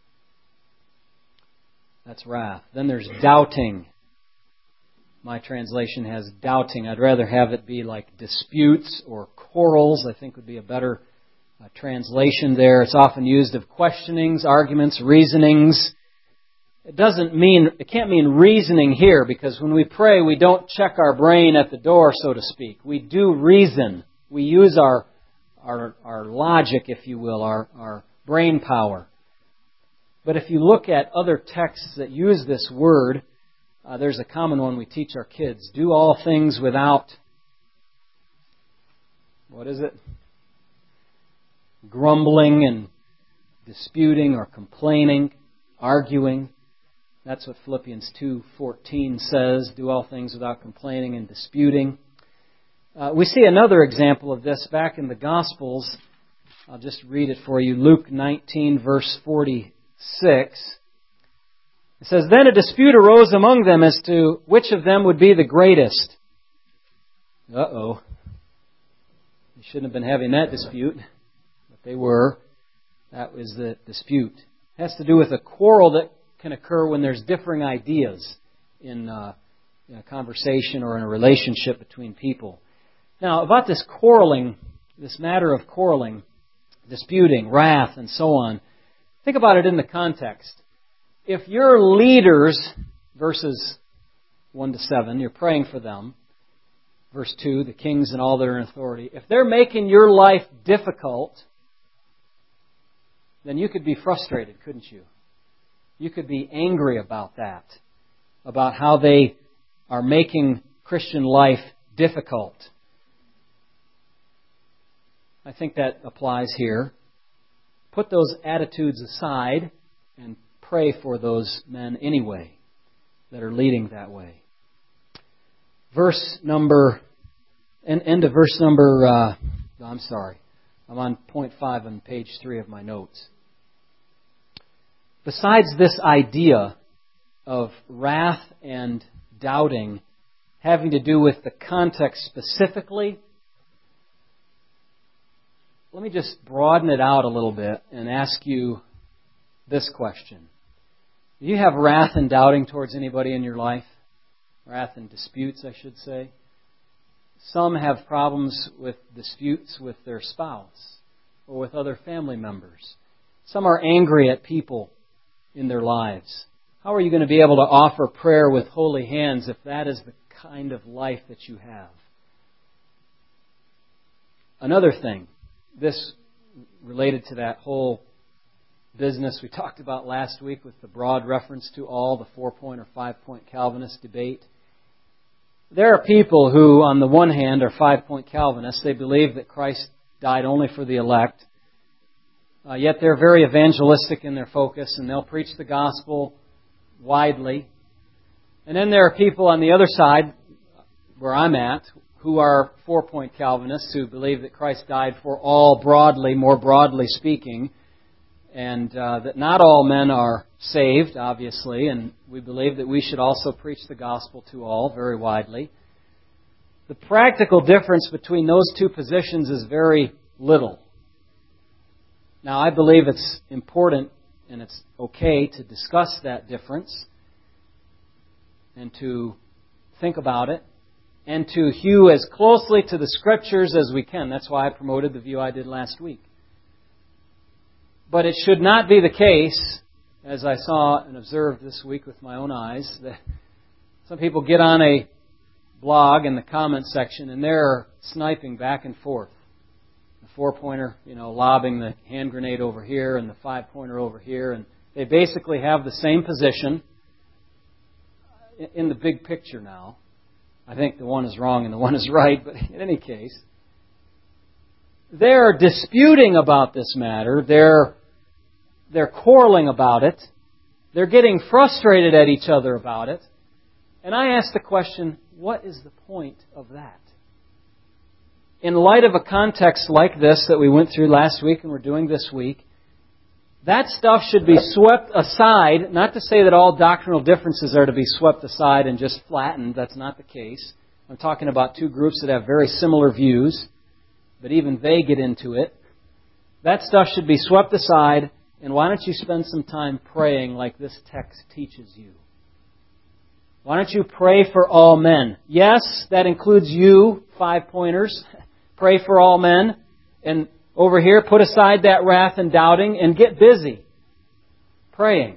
That's wrath. Then there's doubting. My translation has doubting. I'd rather have it be like disputes or quarrels, I think would be a better uh, translation there. It's often used of questionings, arguments, reasonings. It doesn't mean, it can't mean reasoning here, because when we pray, we don't check our brain at the door, so to speak. We do reason. We use our our, our logic, if you will, our, our brain power. But if you look at other texts that use this word, uh, there's a common one we teach our kids. Do all things without, what is it? Grumbling and disputing or complaining, arguing. That's what Philippians two fourteen says. Do all things without complaining and disputing. Uh, we see another example of this back in the Gospels. I'll just read it for you. Luke nineteen, verse forty-six. It says, Then a dispute arose among them as to which of them would be the greatest. Uh-oh. They shouldn't have been having that dispute, but they were. That was the dispute. It has to do with a quarrel that can occur when there's differing ideas in, uh, in a conversation or in a relationship between people. Now, about this quarreling, this matter of quarreling, disputing, wrath, and so on, think about it in the context. If your leaders, verses one to seven, you're praying for them, verse two, the kings and all that are in authority, if they're making your life difficult, then you could be frustrated, couldn't you? You could be angry about that, about how they are making Christian life difficult. I think that applies here. Put those attitudes aside and pray for those men anyway that are leading that way. Verse number, end of verse number, uh, no, I'm sorry. I'm on point five on page three of my notes. Besides this idea of wrath and doubting having to do with the context specifically, let me just broaden it out a little bit and ask you this question. Do you have wrath and doubting towards anybody in your life? Wrath and disputes, I should say. Some have problems with disputes with their spouse or with other family members. Some are angry at people in their lives. How are you going to be able to offer prayer with holy hands if that is the kind of life that you have? Another thing, this related to that whole business we talked about last week with the broad reference to all, the four-point or five-point Calvinist debate. There are people who, on the one hand, are five-point Calvinists. They believe that Christ died only for the elect. Uh, yet they're very evangelistic in their focus, and they'll preach the gospel widely. And then there are people on the other side, where I'm at, who are four-point Calvinists, who believe that Christ died for all broadly, more broadly speaking, and uh, that not all men are saved, obviously, and we believe that we should also preach the gospel to all very widely. The practical difference between those two positions is very little. Now, I believe it's important and it's okay to discuss that difference and to think about it and to hew as closely to the Scriptures as we can. That's why I promoted the view I did last week. But it should not be the case, as I saw and observed this week with my own eyes, that some people get on a blog in the comment section and they're sniping back and forth. The four-pointer, you know, lobbing the hand grenade over here and the five-pointer over here. And they basically have the same position in the big picture now. I think the one is wrong and the one is right, but in any case, they're disputing about this matter. They're, they're quarreling about it. They're getting frustrated at each other about it. And I ask the question, what is the point of that? In light of a context like this that we went through last week and we're doing this week, that stuff should be swept aside. Not to say that all doctrinal differences are to be swept aside and just flattened. That's not the case. I'm talking about two groups that have very similar views, but even they get into it. That stuff should be swept aside, and why don't you spend some time praying like this text teaches you? Why don't you pray for all men? Yes, that includes you, five pointers. Pray for all men. And over here, put aside that wrath and doubting and get busy praying.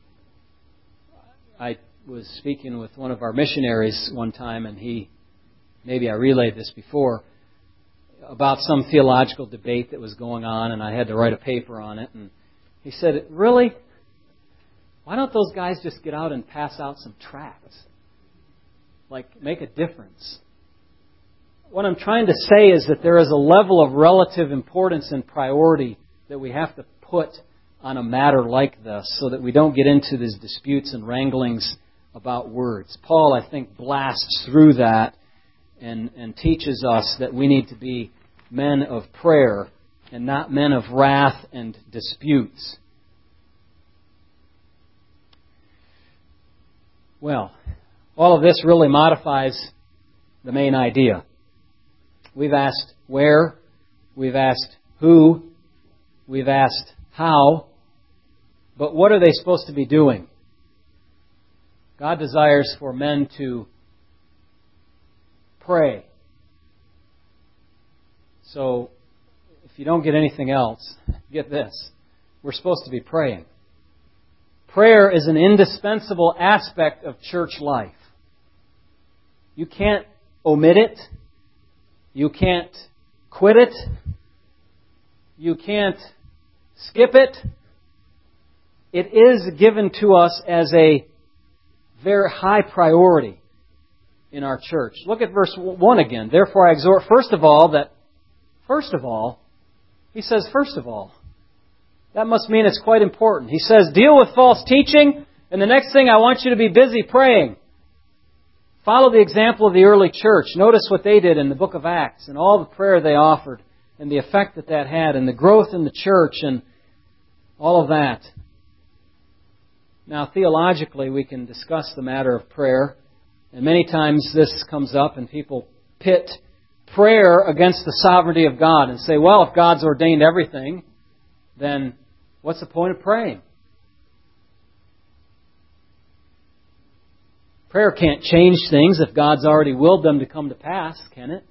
I was speaking with one of our missionaries one time, and he, maybe I relayed this before, about some theological debate that was going on, and I had to write a paper on it. And he said, really? Why don't those guys just get out and pass out some tracts? Like, make a difference. What I'm trying to say is that there is a level of relative importance and priority that we have to put on a matter like this so that we don't get into these disputes and wranglings about words. Paul, I think, blasts through that and, and teaches us that we need to be men of prayer and not men of wrath and disputes. Well, all of this really modifies the main idea. We've asked where, we've asked who, we've asked how, but what are they supposed to be doing? God desires for men to pray. So, if you don't get anything else, get this. We're supposed to be praying. Prayer is an indispensable aspect of church life. You can't omit it. You can't quit it. You can't skip it. It is given to us as a very high priority in our church. Look at verse one again. Therefore I exhort, first of all, that, first of all, he says, first of all. That must mean it's quite important. He says, deal with false teaching, and the next thing I want you to be busy praying. Follow the example of the early church. Notice what they did in the book of Acts and all the prayer they offered and the effect that that had and the growth in the church and all of that. Now, theologically, we can discuss the matter of prayer. And many times this comes up and people pit prayer against the sovereignty of God and say, well, if God's ordained everything, then what's the point of praying? Prayer can't change things if God's already willed them to come to pass, can it?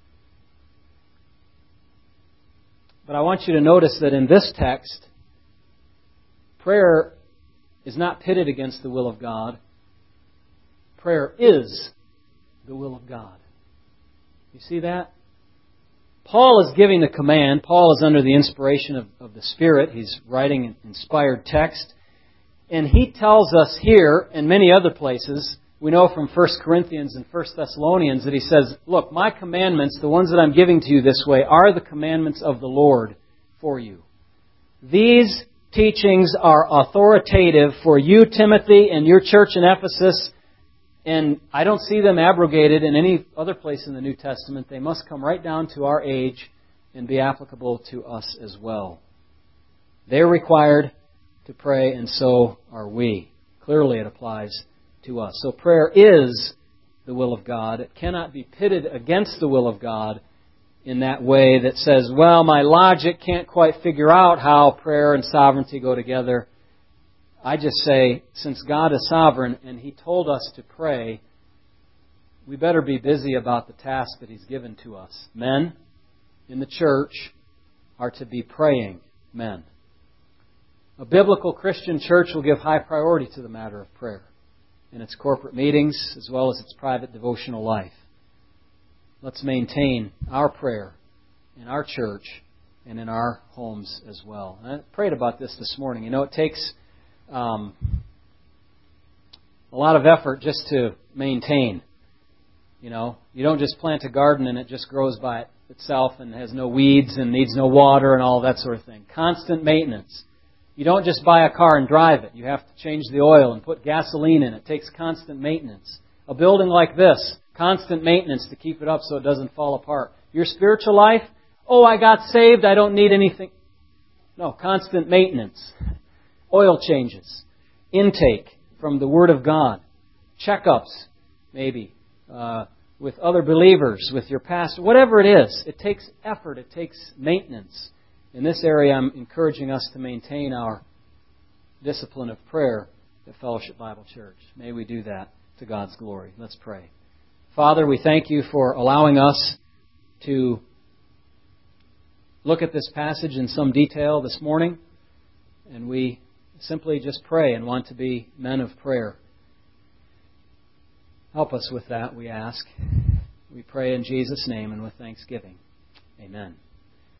But I want you to notice that in this text, prayer is not pitted against the will of God. Prayer is the will of God. You see that? Paul is giving the command. Paul is under the inspiration of, of the Spirit. He's writing an inspired text. And he tells us here, and many other places, we know from First Corinthians and First Thessalonians that he says, look, my commandments, the ones that I'm giving to you this way, are the commandments of the Lord for you. These teachings are authoritative for you, Timothy, and your church in Ephesus. And I don't see them abrogated in any other place in the New Testament. They must come right down to our age and be applicable to us as well. They're required to pray, and so are we. Clearly it applies to us. So prayer is the will of God. It cannot be pitted against the will of God in that way that says, well, my logic can't quite figure out how prayer and sovereignty go together. I just say, since God is sovereign and He told us to pray, we better be busy about the task that He's given to us. Men in the church are to be praying men. A biblical Christian church will give high priority to the matter of prayer in its corporate meetings as well as its private devotional life. Let's maintain our prayer in our church and in our homes as well. And I prayed about this this morning. You know, it takes um, a lot of effort just to maintain. You know, you don't just plant a garden and it just grows by itself and has no weeds and needs no water and all that sort of thing. Constant maintenance. You don't just buy a car and drive it. You have to change the oil and put gasoline in it. It takes constant maintenance. A building like this, constant maintenance to keep it up so it doesn't fall apart. Your spiritual life, oh, I got saved, I don't need anything. No, constant maintenance. Oil changes. Intake from the Word of God. Checkups, maybe, uh, with other believers, with your pastor. Whatever it is, it takes effort, it takes maintenance. In this area, I'm encouraging us to maintain our discipline of prayer at Fellowship Bible Church. May we do that to God's glory. Let's pray. Father, we thank You for allowing us to look at this passage in some detail this morning. And we simply just pray and want to be men of prayer. Help us with that, we ask. We pray in Jesus' name and with thanksgiving. Amen.